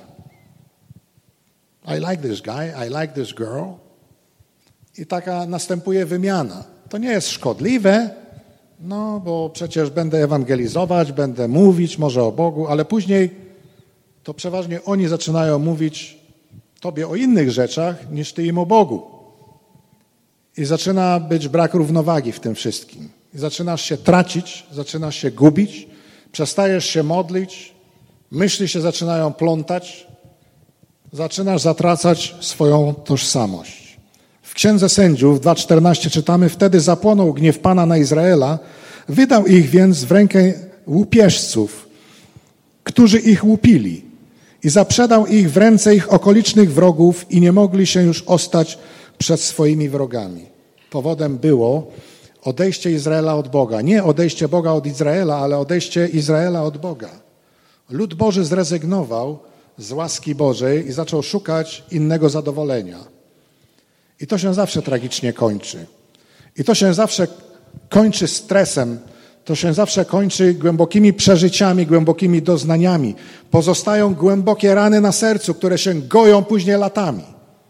I like this guy, I like this girl. I taka następuje wymiana. To nie jest szkodliwe, no bo przecież będę ewangelizować, będę mówić może o Bogu, ale później to przeważnie oni zaczynają mówić Tobie o innych rzeczach, niż Ty im o Bogu. I zaczyna być brak równowagi w tym wszystkim. I zaczynasz się tracić, zaczynasz się gubić, przestajesz się modlić, myśli się zaczynają plątać, zaczynasz zatracać swoją tożsamość. W Księdze Sędziów dwa czternaście czytamy, wtedy zapłonął gniew Pana na Izraela, wydał ich więc w rękę łupieżców, którzy ich łupili. I zaprzedał ich w ręce ich okolicznych wrogów i nie mogli się już ostać przed swoimi wrogami. Powodem było odejście Izraela od Boga. Nie odejście Boga od Izraela, ale odejście Izraela od Boga. Lud Boży zrezygnował z łaski Bożej i zaczął szukać innego zadowolenia. I to się zawsze tragicznie kończy. I to się zawsze kończy stresem. To się zawsze kończy głębokimi przeżyciami, głębokimi doznaniami. Pozostają głębokie rany na sercu, które się goją później latami.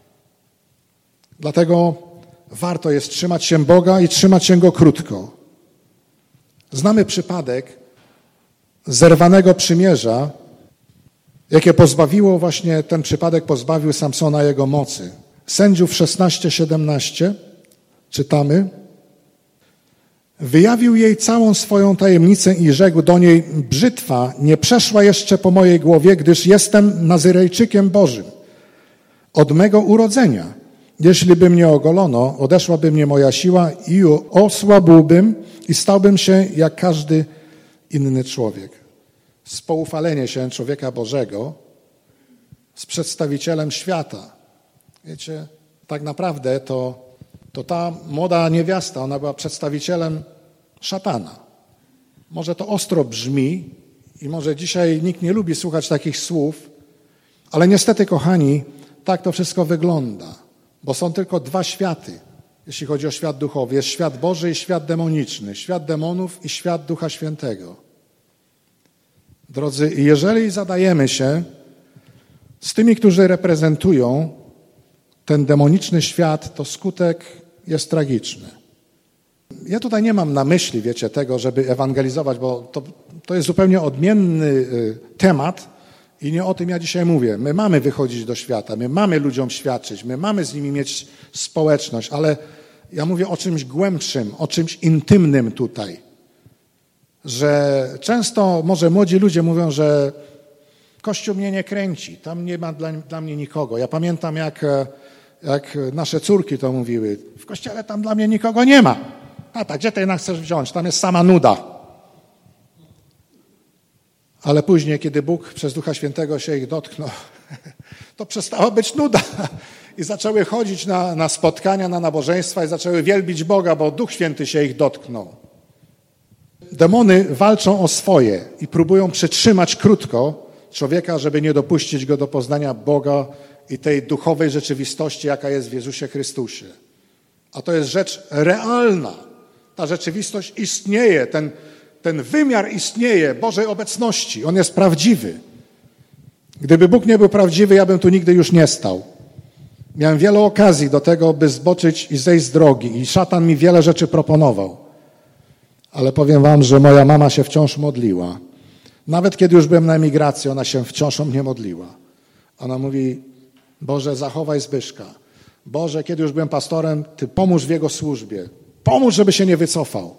Dlatego warto jest trzymać się Boga i trzymać się Go krótko. Znamy przypadek zerwanego przymierza, jakie pozbawiło właśnie, ten przypadek pozbawił Samsona jego mocy. Sędziów szesnaście siedemnaście czytamy. Wyjawił jej całą swoją tajemnicę i rzekł do niej, brzytwa nie przeszła jeszcze po mojej głowie, gdyż jestem Nazyrejczykiem Bożym. Od mego urodzenia, jeśli by mnie ogolono, odeszłaby mnie moja siła i osłabłbym i stałbym się jak każdy inny człowiek. Spoufalenie się człowieka Bożego z przedstawicielem świata. Wiecie, tak naprawdę to to ta młoda niewiasta, ona była przedstawicielem szatana. Może to ostro brzmi i może dzisiaj nikt nie lubi słuchać takich słów, ale niestety, kochani, tak to wszystko wygląda, bo są tylko dwa światy, jeśli chodzi o świat duchowy. Jest świat Boży i świat demoniczny, świat demonów i świat Ducha Świętego. Drodzy, jeżeli zadajemy się z tymi, którzy reprezentują ten demoniczny świat, to skutek jest tragiczny. Ja tutaj nie mam na myśli, wiecie, tego, żeby ewangelizować, bo to, to jest zupełnie odmienny temat i nie o tym ja dzisiaj mówię. My mamy wychodzić do świata, my mamy ludziom świadczyć, my mamy z nimi mieć społeczność, ale ja mówię o czymś głębszym, o czymś intymnym tutaj. Że często może młodzi ludzie mówią, że Kościół mnie nie kręci, tam nie ma dla, dla mnie nikogo. Ja pamiętam, jak, jak nasze córki to mówiły, w Kościele tam dla mnie nikogo nie ma. Tata, gdzie ty jednak chcesz wziąć? Tam jest sama nuda. Ale później, kiedy Bóg przez Ducha Świętego się ich dotknął, to przestała być nuda. I zaczęły chodzić na, na spotkania, na nabożeństwa i zaczęły wielbić Boga, bo Duch Święty się ich dotknął. Demony walczą o swoje i próbują przytrzymać krótko człowieka, żeby nie dopuścić go do poznania Boga i tej duchowej rzeczywistości, jaka jest w Jezusie Chrystusie. A to jest rzecz realna. Ta rzeczywistość istnieje, ten, ten wymiar istnieje Bożej obecności. On jest prawdziwy. Gdyby Bóg nie był prawdziwy, ja bym tu nigdy już nie stał. Miałem wiele okazji do tego, by zboczyć i zejść z drogi i szatan mi wiele rzeczy proponował. Ale powiem wam, że moja mama się wciąż modliła. Nawet kiedy już byłem na emigracji, ona się wciąż o mnie modliła. Ona mówi, Boże, zachowaj Zbyszka. Boże, kiedy już byłem pastorem, Ty pomóż w jego służbie. Pomóż, żeby się nie wycofał.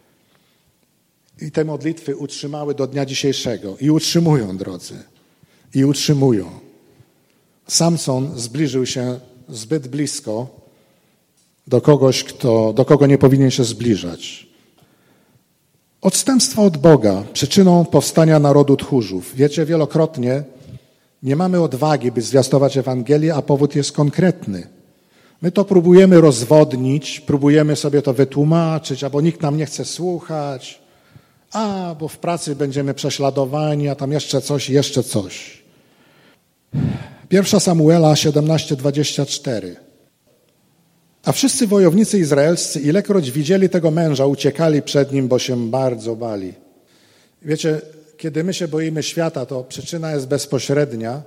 I te modlitwy utrzymały do dnia dzisiejszego. I utrzymują, drodzy. I utrzymują. Samson zbliżył się zbyt blisko do kogoś, kto, do kogo nie powinien się zbliżać. Odstępstwo od Boga, przyczyną powstania narodu tchórzów. Wiecie, wielokrotnie nie mamy odwagi, by zwiastować Ewangelię, a powód jest konkretny. My to próbujemy rozwodnić, próbujemy sobie to wytłumaczyć, albo nikt nam nie chce słuchać, a, bo w pracy będziemy prześladowani, a tam jeszcze coś, jeszcze coś. Pierwsza Samuela siedemnaście dwadzieścia cztery. A wszyscy wojownicy izraelscy, ilekroć widzieli tego męża, uciekali przed nim, bo się bardzo bali. Wiecie, kiedy my się boimy świata, to przyczyna jest bezpośrednia.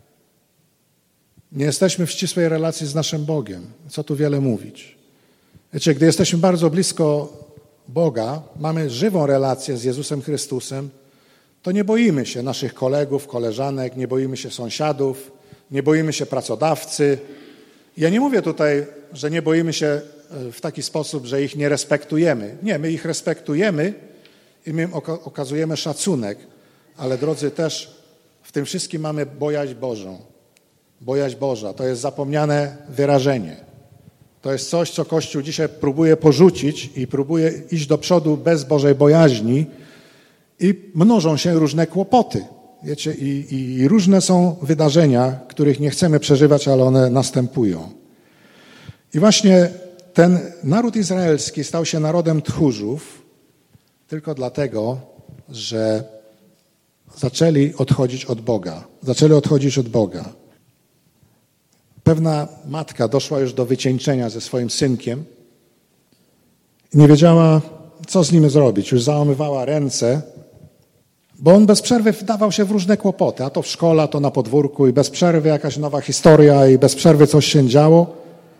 Nie jesteśmy w ścisłej relacji z naszym Bogiem. Co tu wiele mówić. Wiecie, gdy jesteśmy bardzo blisko Boga, mamy żywą relację z Jezusem Chrystusem, to nie boimy się naszych kolegów, koleżanek, nie boimy się sąsiadów, nie boimy się pracodawcy. Ja nie mówię tutaj, że nie boimy się w taki sposób, że ich nie respektujemy. Nie, my ich respektujemy i my im okazujemy szacunek, ale drodzy, też w tym wszystkim mamy bojaźń Bożą. Bojaźń Boża to jest zapomniane wyrażenie. To jest coś, co Kościół dzisiaj próbuje porzucić i próbuje iść do przodu bez Bożej bojaźni i mnożą się różne kłopoty. Wiecie, i, i, i różne są wydarzenia, których nie chcemy przeżywać, ale one następują. I właśnie ten naród izraelski stał się narodem tchórzów tylko dlatego, że zaczęli odchodzić od Boga. Zaczęli odchodzić od Boga. Pewna matka doszła już do wycieńczenia ze swoim synkiem i nie wiedziała, co z nim zrobić. Już załamywała ręce, bo on bez przerwy wdawał się w różne kłopoty, a to w szkole, a to na podwórku i bez przerwy jakaś nowa historia i bez przerwy coś się działo.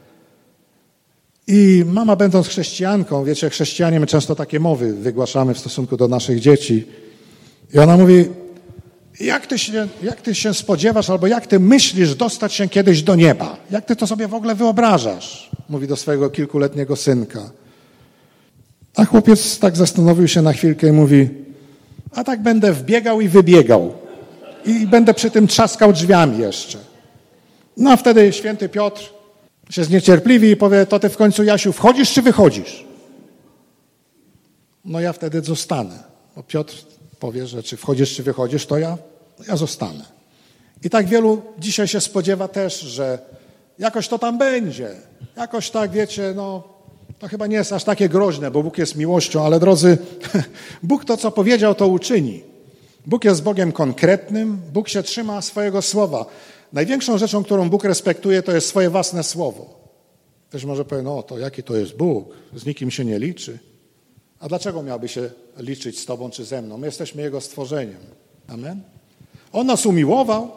I mama, będąc chrześcijanką, wiecie, chrześcijanie, my często takie mowy wygłaszamy w stosunku do naszych dzieci. I ona mówi, jak ty się, jak ty się spodziewasz albo jak ty myślisz dostać się kiedyś do nieba? Jak ty to sobie w ogóle wyobrażasz? Mówi do swojego kilkuletniego synka. A chłopiec tak zastanowił się na chwilkę i mówi, a tak będę wbiegał i wybiegał. I będę przy tym trzaskał drzwiami jeszcze. No a wtedy święty Piotr się zniecierpliwi i powie, to ty w końcu, Jasiu, wchodzisz czy wychodzisz? No ja wtedy zostanę. Bo Piotr powie, że czy wchodzisz czy wychodzisz, to ja, ja zostanę. I tak wielu dzisiaj się spodziewa też, że jakoś to tam będzie. Jakoś tak, wiecie, no, to chyba nie jest aż takie groźne, bo Bóg jest miłością, ale drodzy, Bóg to, co powiedział, to uczyni. Bóg jest Bogiem konkretnym, Bóg się trzyma swojego słowa. Największą rzeczą, którą Bóg respektuje, to jest swoje własne słowo. Ktoś może powie, no to jaki to jest Bóg? Z nikim się nie liczy. A dlaczego miałby się liczyć z tobą czy ze mną? My jesteśmy Jego stworzeniem. Amen? On nas umiłował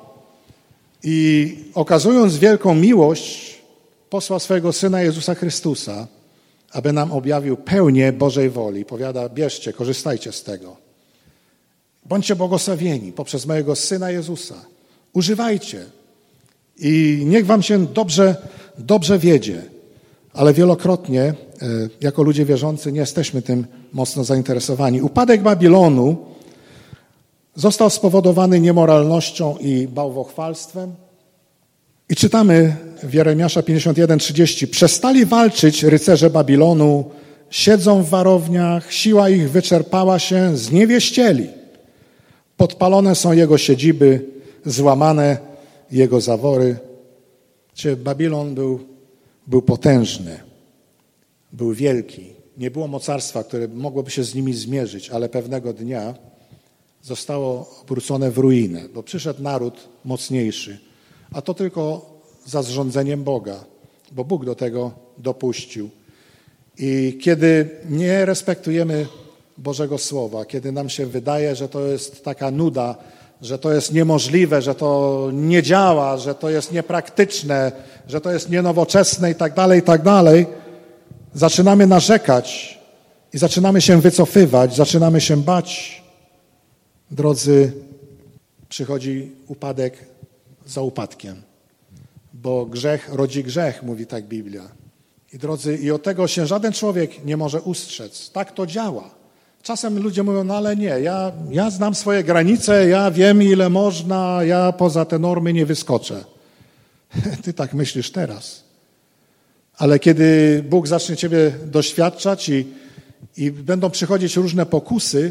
i okazując wielką miłość, posłał swojego Syna Jezusa Chrystusa, aby nam objawił pełnię Bożej woli. Powiada, bierzcie, korzystajcie z tego. Bądźcie błogosławieni poprzez mojego Syna Jezusa. Używajcie i niech wam się dobrze, dobrze wiedzie. Ale wielokrotnie, jako ludzie wierzący, nie jesteśmy tym mocno zainteresowani. Upadek Babilonu został spowodowany niemoralnością i bałwochwalstwem. I czytamy w Jeremiasza pięćdziesiąt jeden trzydzieści. Przestali walczyć rycerze Babilonu, siedzą w warowniach, siła ich wyczerpała się, zniewieścieli. Podpalone są jego siedziby, złamane jego zawory. Czy Babilon był, był potężny, był wielki. Nie było mocarstwa, które mogłoby się z nimi zmierzyć, ale pewnego dnia zostało obrócone w ruinę, bo przyszedł naród mocniejszy. A to tylko za zrządzeniem Boga, bo Bóg do tego dopuścił. I kiedy nie respektujemy Bożego Słowa, kiedy nam się wydaje, że to jest taka nuda, że to jest niemożliwe, że to nie działa, że to jest niepraktyczne, że to jest nienowoczesne i tak dalej, i tak dalej, zaczynamy narzekać i zaczynamy się wycofywać, zaczynamy się bać. Drodzy, przychodzi upadek za upadkiem, bo grzech rodzi grzech, mówi tak Biblia. I drodzy, i od tego się żaden człowiek nie może ustrzec. Tak to działa. Czasem ludzie mówią, no ale nie, ja, ja znam swoje granice, ja wiem ile można, ja poza te normy nie wyskoczę. Ty tak myślisz teraz. Ale kiedy Bóg zacznie ciebie doświadczać i, i będą przychodzić różne pokusy,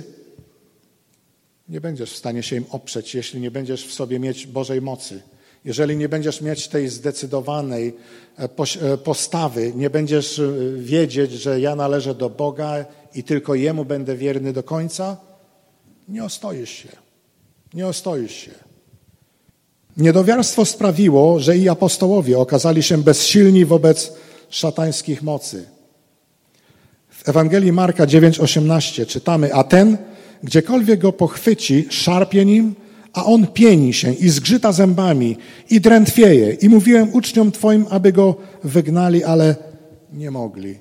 nie będziesz w stanie się im oprzeć, jeśli nie będziesz w sobie mieć Bożej mocy. Jeżeli nie będziesz mieć tej zdecydowanej postawy, nie będziesz wiedzieć, że ja należę do Boga i tylko Jemu będę wierny do końca, nie ostoisz się. Nie ostoisz się. Niedowiarstwo sprawiło, że i apostołowie okazali się bezsilni wobec szatańskich mocy. W Ewangelii Marka dziewięć osiemnaście czytamy, a ten, gdziekolwiek go pochwyci, szarpie nim, a on pieni się i zgrzyta zębami i drętwieje. I mówiłem uczniom Twoim, aby go wygnali, ale nie mogli.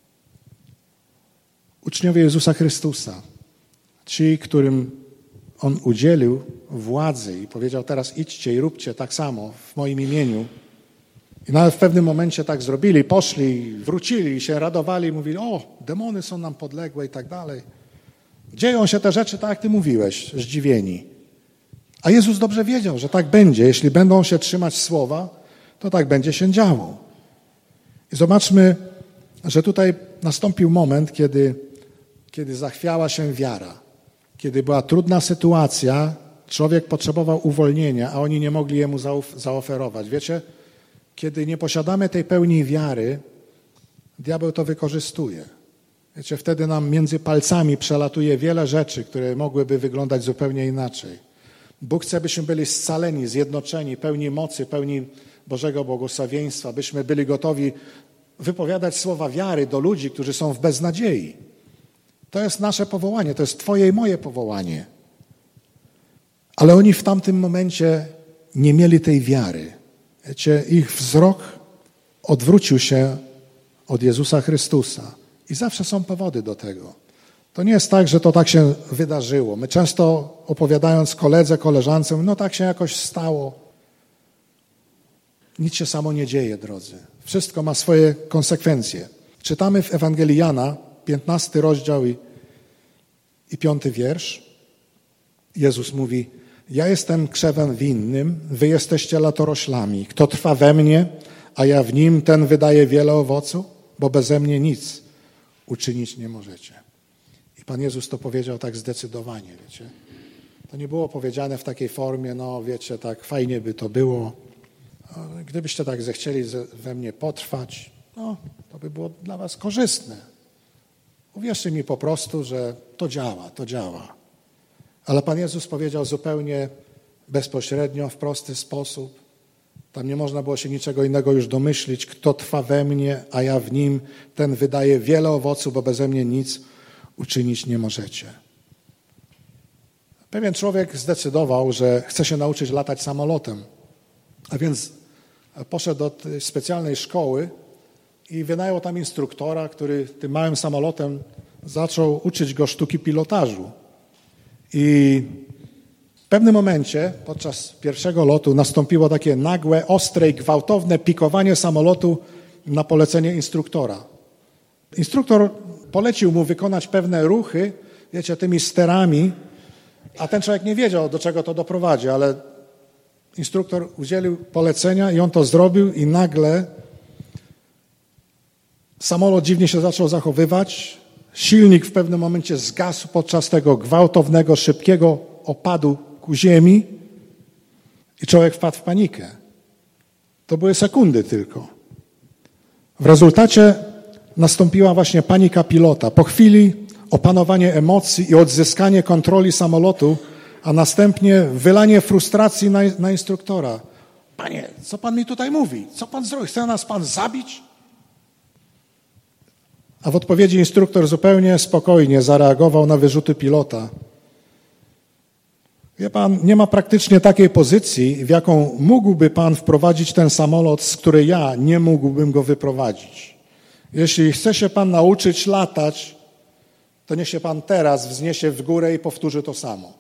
Uczniowie Jezusa Chrystusa, ci, którym On udzielił władzy i powiedział, teraz idźcie i róbcie tak samo w moim imieniu. I nawet w pewnym momencie tak zrobili, poszli, wrócili i się radowali i mówili, o, demony są nam podległe i tak dalej. Dzieją się te rzeczy tak, jak Ty mówiłeś, zdziwieni. A Jezus dobrze wiedział, że tak będzie. Jeśli będą się trzymać słowa, to tak będzie się działo. I zobaczmy, że tutaj nastąpił moment, kiedy, kiedy zachwiała się wiara. Kiedy była trudna sytuacja, człowiek potrzebował uwolnienia, a oni nie mogli jemu zaof- zaoferować. Wiecie, kiedy nie posiadamy tej pełni wiary, diabeł to wykorzystuje. Wiecie, wtedy nam między palcami przelatuje wiele rzeczy, które mogłyby wyglądać zupełnie inaczej. Bóg chce, byśmy byli scaleni, zjednoczeni, pełni mocy, pełni Bożego błogosławieństwa, byśmy byli gotowi wypowiadać słowa wiary do ludzi, którzy są w beznadziei. To jest nasze powołanie, to jest Twoje i moje powołanie. Ale oni w tamtym momencie nie mieli tej wiary. Wiecie, ich wzrok odwrócił się od Jezusa Chrystusa. I zawsze są powody do tego. To nie jest tak, że to tak się wydarzyło. My często opowiadając koledze, koleżance, no tak się jakoś stało. Nic się samo nie dzieje, drodzy. Wszystko ma swoje konsekwencje. Czytamy w Ewangelii Jana, piętnasty rozdział i, i piąty wiersz. Jezus mówi, ja jestem krzewem winnym, wy jesteście latoroślami. Kto trwa we mnie, a ja w nim, ten wydaje wiele owocu, bo beze mnie nic uczynić nie możecie. I Pan Jezus to powiedział tak zdecydowanie, wiecie. To nie było powiedziane w takiej formie, no wiecie, tak fajnie by to było, Gdybyście tak zechcieli we mnie potrwać, no, to by było dla was korzystne. Uwierzcie mi po prostu, że to działa, to działa. Ale Pan Jezus powiedział zupełnie bezpośrednio, w prosty sposób. Tam nie można było się niczego innego już domyślić. Kto trwa we mnie, a ja w nim, ten wydaje wiele owoców, bo beze mnie nic uczynić nie możecie. Pewien człowiek zdecydował, że chce się nauczyć latać samolotem. A więc poszedł do tej specjalnej szkoły i wynajął tam instruktora, który tym małym samolotem zaczął uczyć go sztuki pilotażu. I w pewnym momencie podczas pierwszego lotu nastąpiło takie nagłe, ostre i gwałtowne pikowanie samolotu na polecenie instruktora. Instruktor polecił mu wykonać pewne ruchy, wiecie, tymi sterami, a ten człowiek nie wiedział, do czego to doprowadzi, ale instruktor udzielił polecenia i on to zrobił i nagle samolot dziwnie się zaczął zachowywać. Silnik w pewnym momencie zgasł podczas tego gwałtownego, szybkiego opadu ku ziemi i człowiek wpadł w panikę. To były sekundy tylko. W rezultacie nastąpiła właśnie panika pilota. Po chwili opanowanie emocji i odzyskanie kontroli samolotu, a następnie wylanie frustracji na, na instruktora. Panie, co pan mi tutaj mówi? Co pan zrobi? Chce nas pan zabić? A w odpowiedzi instruktor zupełnie spokojnie zareagował na wyrzuty pilota. Wie pan, nie ma praktycznie takiej pozycji, w jaką mógłby pan wprowadzić ten samolot, z której ja nie mógłbym go wyprowadzić. Jeśli chce się pan nauczyć latać, to niech się pan teraz wzniesie w górę i powtórzy to samo.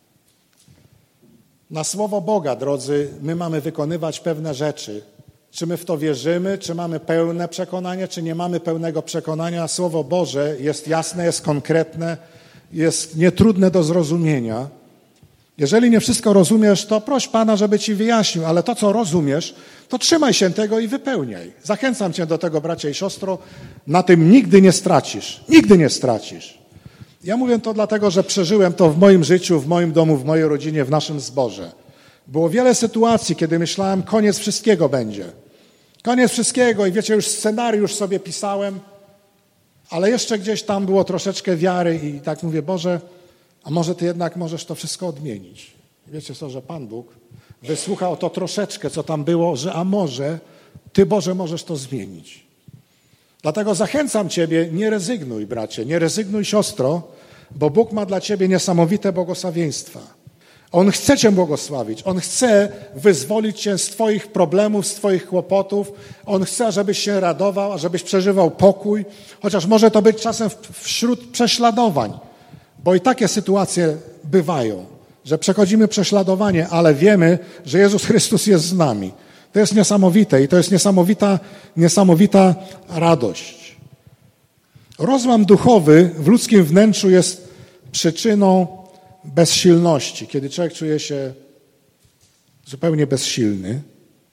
Na słowo Boga, drodzy, my mamy wykonywać pewne rzeczy. Czy my w to wierzymy, czy mamy pełne przekonanie, czy nie mamy pełnego przekonania. Słowo Boże jest jasne, jest konkretne, jest nietrudne do zrozumienia. Jeżeli nie wszystko rozumiesz, to proś Pana, żeby Ci wyjaśnił, ale to, co rozumiesz, to trzymaj się tego i wypełniaj. Zachęcam Cię do tego, bracia i siostro, na tym nigdy nie stracisz. Nigdy nie stracisz. Ja mówię to dlatego, że przeżyłem to w moim życiu, w moim domu, w mojej rodzinie, w naszym zborze. Było wiele sytuacji, kiedy myślałem, koniec wszystkiego będzie. Koniec wszystkiego i wiecie, już scenariusz sobie pisałem, ale jeszcze gdzieś tam było troszeczkę wiary i tak mówię, Boże, a może Ty jednak możesz to wszystko odmienić. Wiecie co, że Pan Bóg wysłuchał to troszeczkę, co tam było, że a może Ty, Boże, możesz to zmienić. Dlatego zachęcam Ciebie, nie rezygnuj, bracie, nie rezygnuj, siostro, bo Bóg ma dla Ciebie niesamowite błogosławieństwa. On chce Cię błogosławić. On chce wyzwolić Cię z Twoich problemów, z Twoich kłopotów. On chce, żebyś się radował, żebyś przeżywał pokój, chociaż może to być czasem wśród prześladowań, bo i takie sytuacje bywają, że przechodzimy prześladowanie, ale wiemy, że Jezus Chrystus jest z nami. To jest niesamowite i to jest niesamowita, niesamowita radość. Rozłam duchowy w ludzkim wnętrzu jest przyczyną bezsilności, kiedy człowiek czuje się zupełnie bezsilny.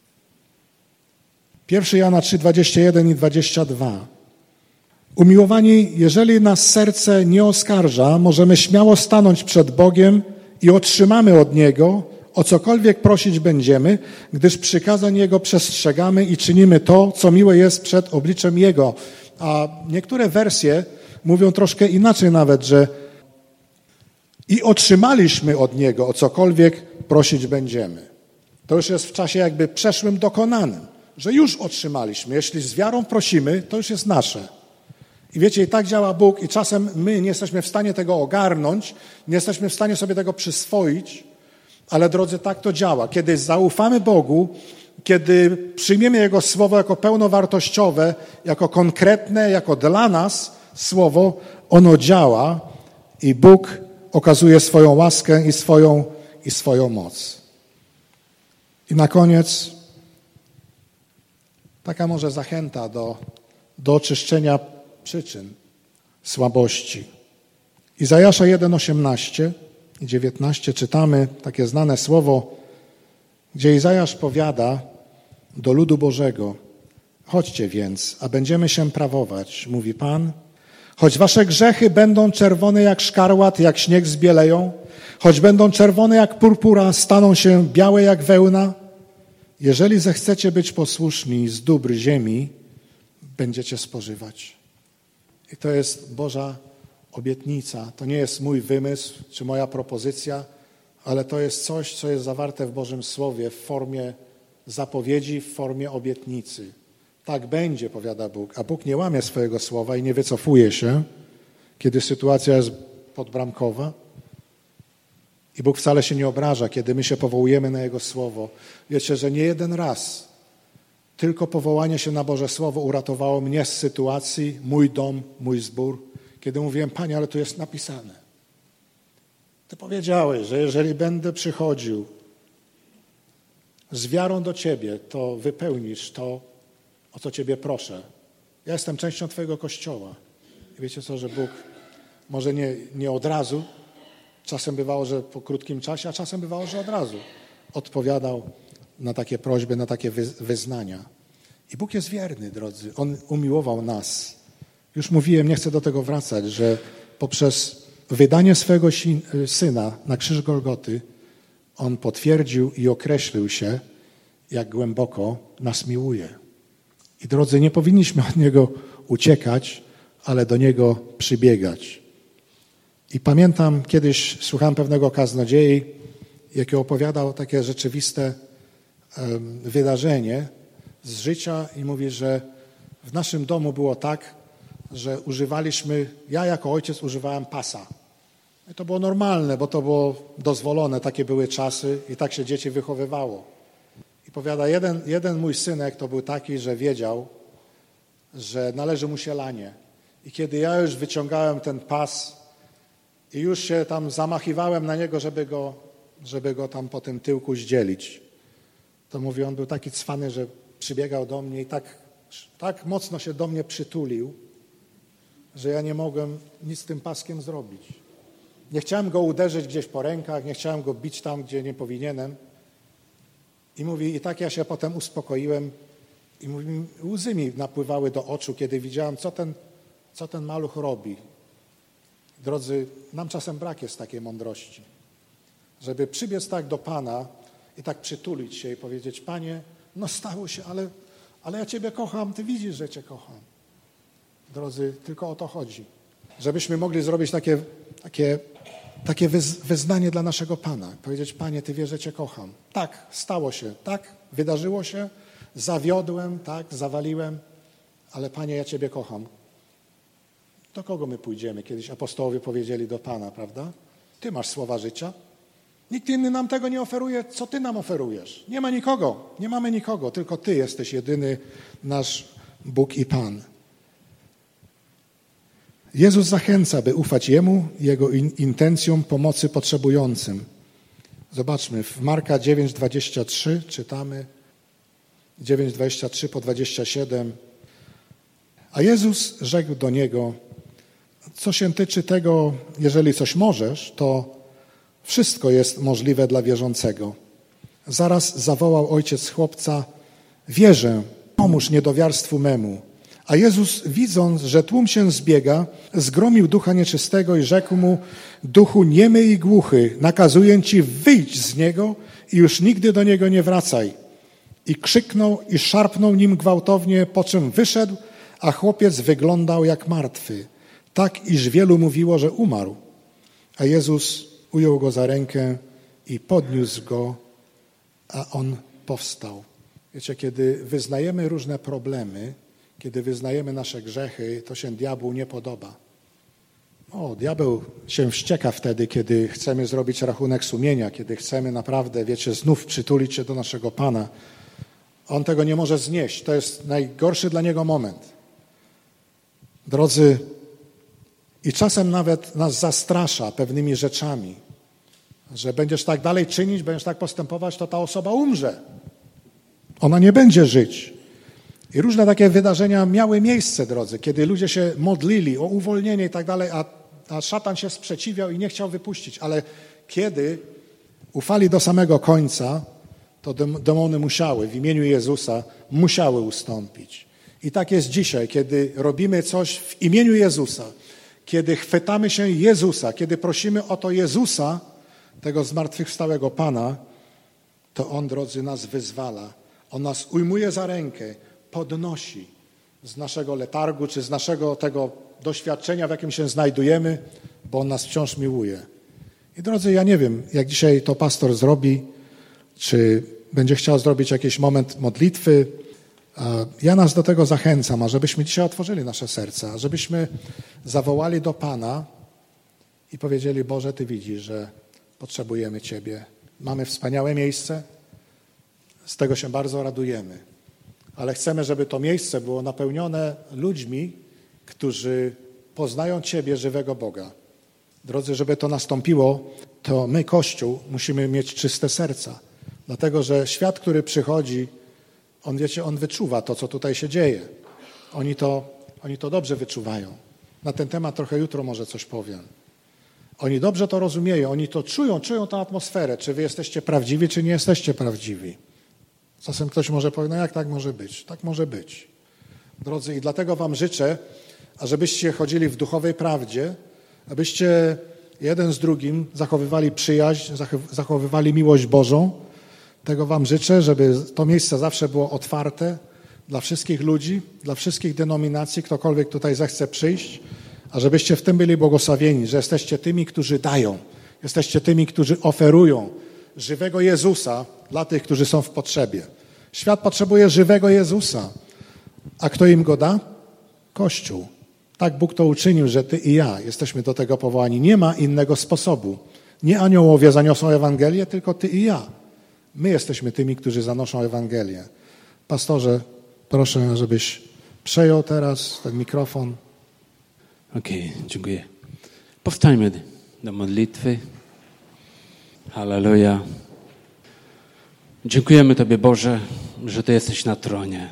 Pierwszy Jana trzy, dwadzieścia jeden i dwadzieścia dwa. Umiłowani, jeżeli nas serce nie oskarża, możemy śmiało stanąć przed Bogiem i otrzymamy od Niego, o cokolwiek prosić będziemy, gdyż przykazań Jego przestrzegamy i czynimy to, co miłe jest przed obliczem Jego. A niektóre wersje mówią troszkę inaczej nawet, że i otrzymaliśmy od Niego, o cokolwiek prosić będziemy. To już jest w czasie jakby przeszłym dokonanym, że już otrzymaliśmy. Jeśli z wiarą prosimy, to już jest nasze. I wiecie, i tak działa Bóg i czasem my nie jesteśmy w stanie tego ogarnąć, nie jesteśmy w stanie sobie tego przyswoić, ale drodzy, tak to działa. Kiedy zaufamy Bogu, kiedy przyjmiemy Jego Słowo jako pełnowartościowe, jako konkretne, jako dla nas Słowo, ono działa i Bóg okazuje swoją łaskę i swoją, i swoją moc. I na koniec taka może zachęta do, do oczyszczenia przyczyn słabości. Izajasza jeden, osiemnaście i dziewiętnaście czytamy takie znane słowo, gdzie Izajasz powiada do ludu Bożego: chodźcie więc, a będziemy się prawować, mówi Pan. Choć wasze grzechy będą czerwone jak szkarłat, jak śnieg zbieleją, choć będą czerwone jak purpura, staną się białe jak wełna, Jeżeli zechcecie być posłuszni z dóbr ziemi, będziecie spożywać. I to jest Boża obietnica. To nie jest mój wymysł czy moja propozycja, ale to jest coś, co jest zawarte w Bożym Słowie w formie zapowiedzi, w formie obietnicy. Tak będzie, powiada Bóg. A Bóg nie łamie swojego słowa i nie wycofuje się, kiedy sytuacja jest podbramkowa. I Bóg wcale się nie obraża, kiedy my się powołujemy na Jego Słowo. Wiecie, że nie jeden raz tylko powołanie się na Boże Słowo uratowało mnie z sytuacji, mój dom, mój zbór, kiedy mówiłem: Panie, ale tu jest napisane. Ty powiedziałeś, że jeżeli będę przychodził z wiarą do Ciebie, to wypełnisz to, o co Ciebie proszę. Ja jestem częścią Twojego Kościoła. I wiecie co, że Bóg może nie, nie od razu, czasem bywało, że po krótkim czasie, a czasem bywało, że od razu odpowiadał na takie prośby, na takie wyznania. I Bóg jest wierny, drodzy. On umiłował nas. Już mówiłem, nie chcę do tego wracać, że poprzez wydanie swojego Syna na krzyż Golgoty On potwierdził i określił się, jak głęboko nas miłuje. I drodzy, nie powinniśmy od Niego uciekać, ale do Niego przybiegać. I pamiętam, kiedyś słuchałem pewnego kaznodziei, jaki opowiadał takie rzeczywiste um, wydarzenie z życia i mówi, że w naszym domu było tak, że używaliśmy, ja jako ojciec używałem pasa. I to było normalne, bo to było dozwolone, takie były czasy i tak się dzieci wychowywało. I powiada, jeden, jeden mój synek to był taki, że wiedział, że należy mu się lanie. I kiedy ja już wyciągałem ten pas i już się tam zamachiwałem na niego, żeby go, żeby go tam po tym tyłku zdzielić, to mówi, on był taki cwany, że przybiegał do mnie i tak, tak mocno się do mnie przytulił, że ja nie mogłem nic z tym paskiem zrobić. Nie chciałem go uderzyć gdzieś po rękach, nie chciałem go bić tam, gdzie nie powinienem. I mówi, i tak ja się potem uspokoiłem i mówi, łzy mi napływały do oczu, kiedy widziałem, co ten, co ten maluch robi. Drodzy, nam czasem brak jest takiej mądrości, żeby przybiec tak do Pana i tak przytulić się i powiedzieć, Panie, no stało się, ale, ale ja Ciebie kocham, Ty widzisz, że Cię kocham. Drodzy, tylko o to chodzi. Żebyśmy mogli zrobić takie, takie, takie wyznanie dla naszego Pana. Powiedzieć, Panie, Ty wiesz, że Cię kocham. Tak, stało się, tak, wydarzyło się, zawiodłem, tak, zawaliłem, ale Panie, ja Ciebie kocham. Do kogo my pójdziemy? Kiedyś apostołowie powiedzieli do Pana, prawda? Ty masz słowa życia. Nikt inny nam tego nie oferuje, co Ty nam oferujesz. Nie ma nikogo, nie mamy nikogo, tylko Ty jesteś jedyny nasz Bóg i Pan. Jezus zachęca, by ufać Jemu i Jego intencjom pomocy potrzebującym. Zobaczmy, w Marka dziewięć, dwadzieścia trzy czytamy, dziewięć, dwadzieścia trzy po dwadzieścia siedem. A Jezus rzekł do niego, co się tyczy tego, jeżeli coś możesz, to wszystko jest możliwe dla wierzącego. Zaraz zawołał ojciec chłopca, wierzę, pomóż niedowiarstwu memu. A Jezus, widząc, że tłum się zbiega, zgromił ducha nieczystego i rzekł mu, duchu niemy i głuchy, nakazuję ci, wyjdź z niego i już nigdy do niego nie wracaj. I krzyknął i szarpnął nim gwałtownie, po czym wyszedł, a chłopiec wyglądał jak martwy, tak iż wielu mówiło, że umarł. A Jezus ujął go za rękę i podniósł go, a on powstał. Wiecie, kiedy wyznajemy różne problemy, kiedy wyznajemy nasze grzechy, to się diabłu nie podoba. O, diabeł się wścieka wtedy, kiedy chcemy zrobić rachunek sumienia, kiedy chcemy naprawdę, wiecie, znów przytulić się do naszego Pana. On tego nie może znieść. To jest najgorszy dla niego moment. Drodzy, i czasem nawet nas zastrasza pewnymi rzeczami, że będziesz tak dalej czynić, będziesz tak postępować, to ta osoba umrze. Ona nie będzie żyć. I różne takie wydarzenia miały miejsce, drodzy, kiedy ludzie się modlili o uwolnienie i tak dalej, a, a szatan się sprzeciwiał i nie chciał wypuścić. Ale kiedy ufali do samego końca, to demony musiały w imieniu Jezusa, musiały ustąpić. I tak jest dzisiaj, kiedy robimy coś w imieniu Jezusa, kiedy chwytamy się Jezusa, kiedy prosimy o to Jezusa, tego zmartwychwstałego Pana, to On, drodzy, nas wyzwala. On nas ujmuje za rękę, podnosi z naszego letargu, czy z naszego tego doświadczenia, w jakim się znajdujemy, bo On nas wciąż miłuje. I drodzy, ja nie wiem, jak dzisiaj to pastor zrobi, czy będzie chciał zrobić jakiś moment modlitwy. Ja nas do tego zachęcam, a żebyśmy dzisiaj otworzyli nasze serca, żebyśmy zawołali do Pana i powiedzieli: Boże, Ty widzisz, że potrzebujemy Ciebie. Mamy wspaniałe miejsce, z tego się bardzo radujemy, ale chcemy, żeby to miejsce było napełnione ludźmi, którzy poznają Ciebie, żywego Boga. Drodzy, żeby to nastąpiło, to my, Kościół, musimy mieć czyste serca. Dlatego, że świat, który przychodzi, on, wiecie, on wyczuwa to, co tutaj się dzieje. Oni to, oni to dobrze wyczuwają. Na ten temat trochę jutro może coś powiem. Oni dobrze to rozumieją, oni to czują, czują tę atmosferę, czy wy jesteście prawdziwi, czy nie jesteście prawdziwi. Czasem ktoś może powiedzieć: no jak tak może być? Tak może być. Drodzy, i dlatego wam życzę, ażebyście chodzili w duchowej prawdzie, abyście jeden z drugim zachowywali przyjaźń, zachowywali miłość Bożą. Tego wam życzę, żeby to miejsce zawsze było otwarte dla wszystkich ludzi, dla wszystkich denominacji, ktokolwiek tutaj zechce przyjść, a żebyście w tym byli błogosławieni, że jesteście tymi, którzy dają, jesteście tymi, którzy oferują żywego Jezusa dla tych, którzy są w potrzebie. Świat potrzebuje żywego Jezusa, a kto im go da? Kościół. Tak Bóg to uczynił, że ty i ja jesteśmy do tego powołani. Nie ma innego sposobu. Nie aniołowie zaniosą Ewangelię, tylko ty i ja. My jesteśmy tymi, którzy zanoszą Ewangelię. Pastorze, proszę, żebyś przejął teraz ten mikrofon. Okej, okay, dziękuję. Powstańmy do modlitwy. Halleluja. Dziękujemy Tobie, Boże, że Ty jesteś na tronie.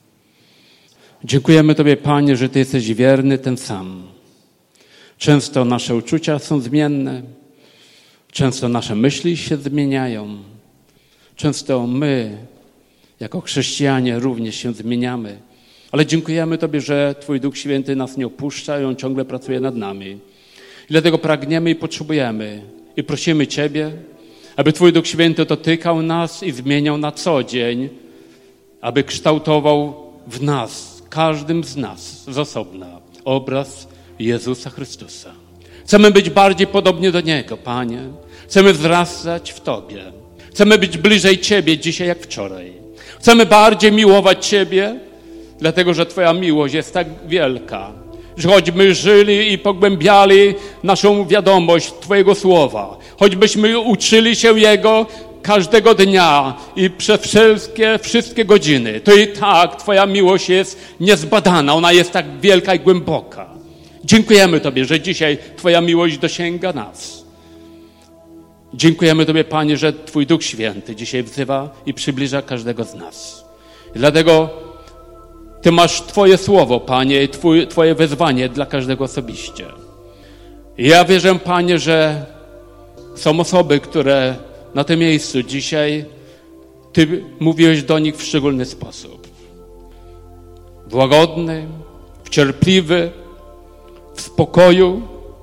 Dziękujemy Tobie, Panie, że Ty jesteś wierny, ten sam. Często nasze uczucia są zmienne. Często nasze myśli się zmieniają. Często my, jako chrześcijanie, również się zmieniamy. Ale dziękujemy Tobie, że Twój Duch Święty nas nie opuszcza i On ciągle pracuje nad nami. I dlatego pragniemy i potrzebujemy i prosimy Ciebie, aby Twój Duch Święty dotykał nas i zmieniał na co dzień, aby kształtował w nas, każdym z nas z osobna obraz Jezusa Chrystusa. Chcemy być bardziej podobni do Niego, Panie. Chcemy wzrastać w Tobie. Chcemy być bliżej Ciebie dzisiaj jak wczoraj. Chcemy bardziej miłować Ciebie, dlatego że Twoja miłość jest tak wielka, że choćby żyli i pogłębiali naszą wiadomość Twojego Słowa, choćbyśmy uczyli się Jego każdego dnia i przez wszystkie, wszystkie godziny, to i tak Twoja miłość jest niezbadana, ona jest tak wielka i głęboka. Dziękujemy Tobie, że dzisiaj Twoja miłość dosięga nas. Dziękujemy Tobie, Panie, że Twój Duch Święty dzisiaj wzywa i przybliża każdego z nas. I dlatego Ty masz Twoje słowo, Panie, i Twój, Twoje wezwanie dla każdego osobiście. I ja wierzę, Panie, że są osoby, które na tym miejscu dzisiaj Ty mówiłeś do nich w szczególny sposób. W łagodny, w cierpliwy, w spokoju,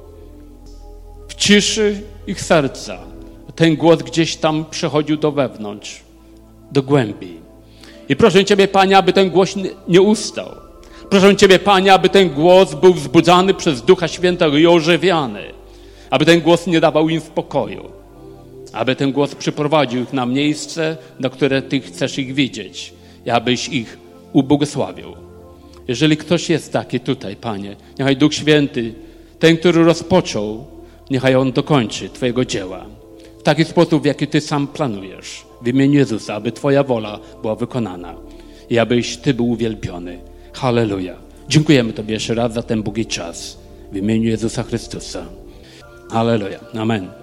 w ciszy ich serca. Ten głos gdzieś tam przechodził do wewnątrz, do głębi. I proszę Ciebie, Panie, aby ten głos nie ustał. Proszę Ciebie, Panie, aby ten głos był wzbudzany przez Ducha Świętego i ożywiany. Aby ten głos nie dawał im spokoju. Aby ten głos przyprowadził ich na miejsce, na które Ty chcesz ich widzieć. I abyś ich ubłogosławił. Jeżeli ktoś jest taki tutaj, Panie, niechaj Duch Święty, ten, który rozpoczął, niechaj On dokończy Twojego dzieła. W taki sposób, w jaki Ty sam planujesz. W imieniu Jezusa, aby Twoja wola była wykonana i abyś Ty był uwielbiony. Halleluja. Dziękujemy Tobie jeszcze raz za ten Bogi czas. W imieniu Jezusa Chrystusa. Halleluja. Amen.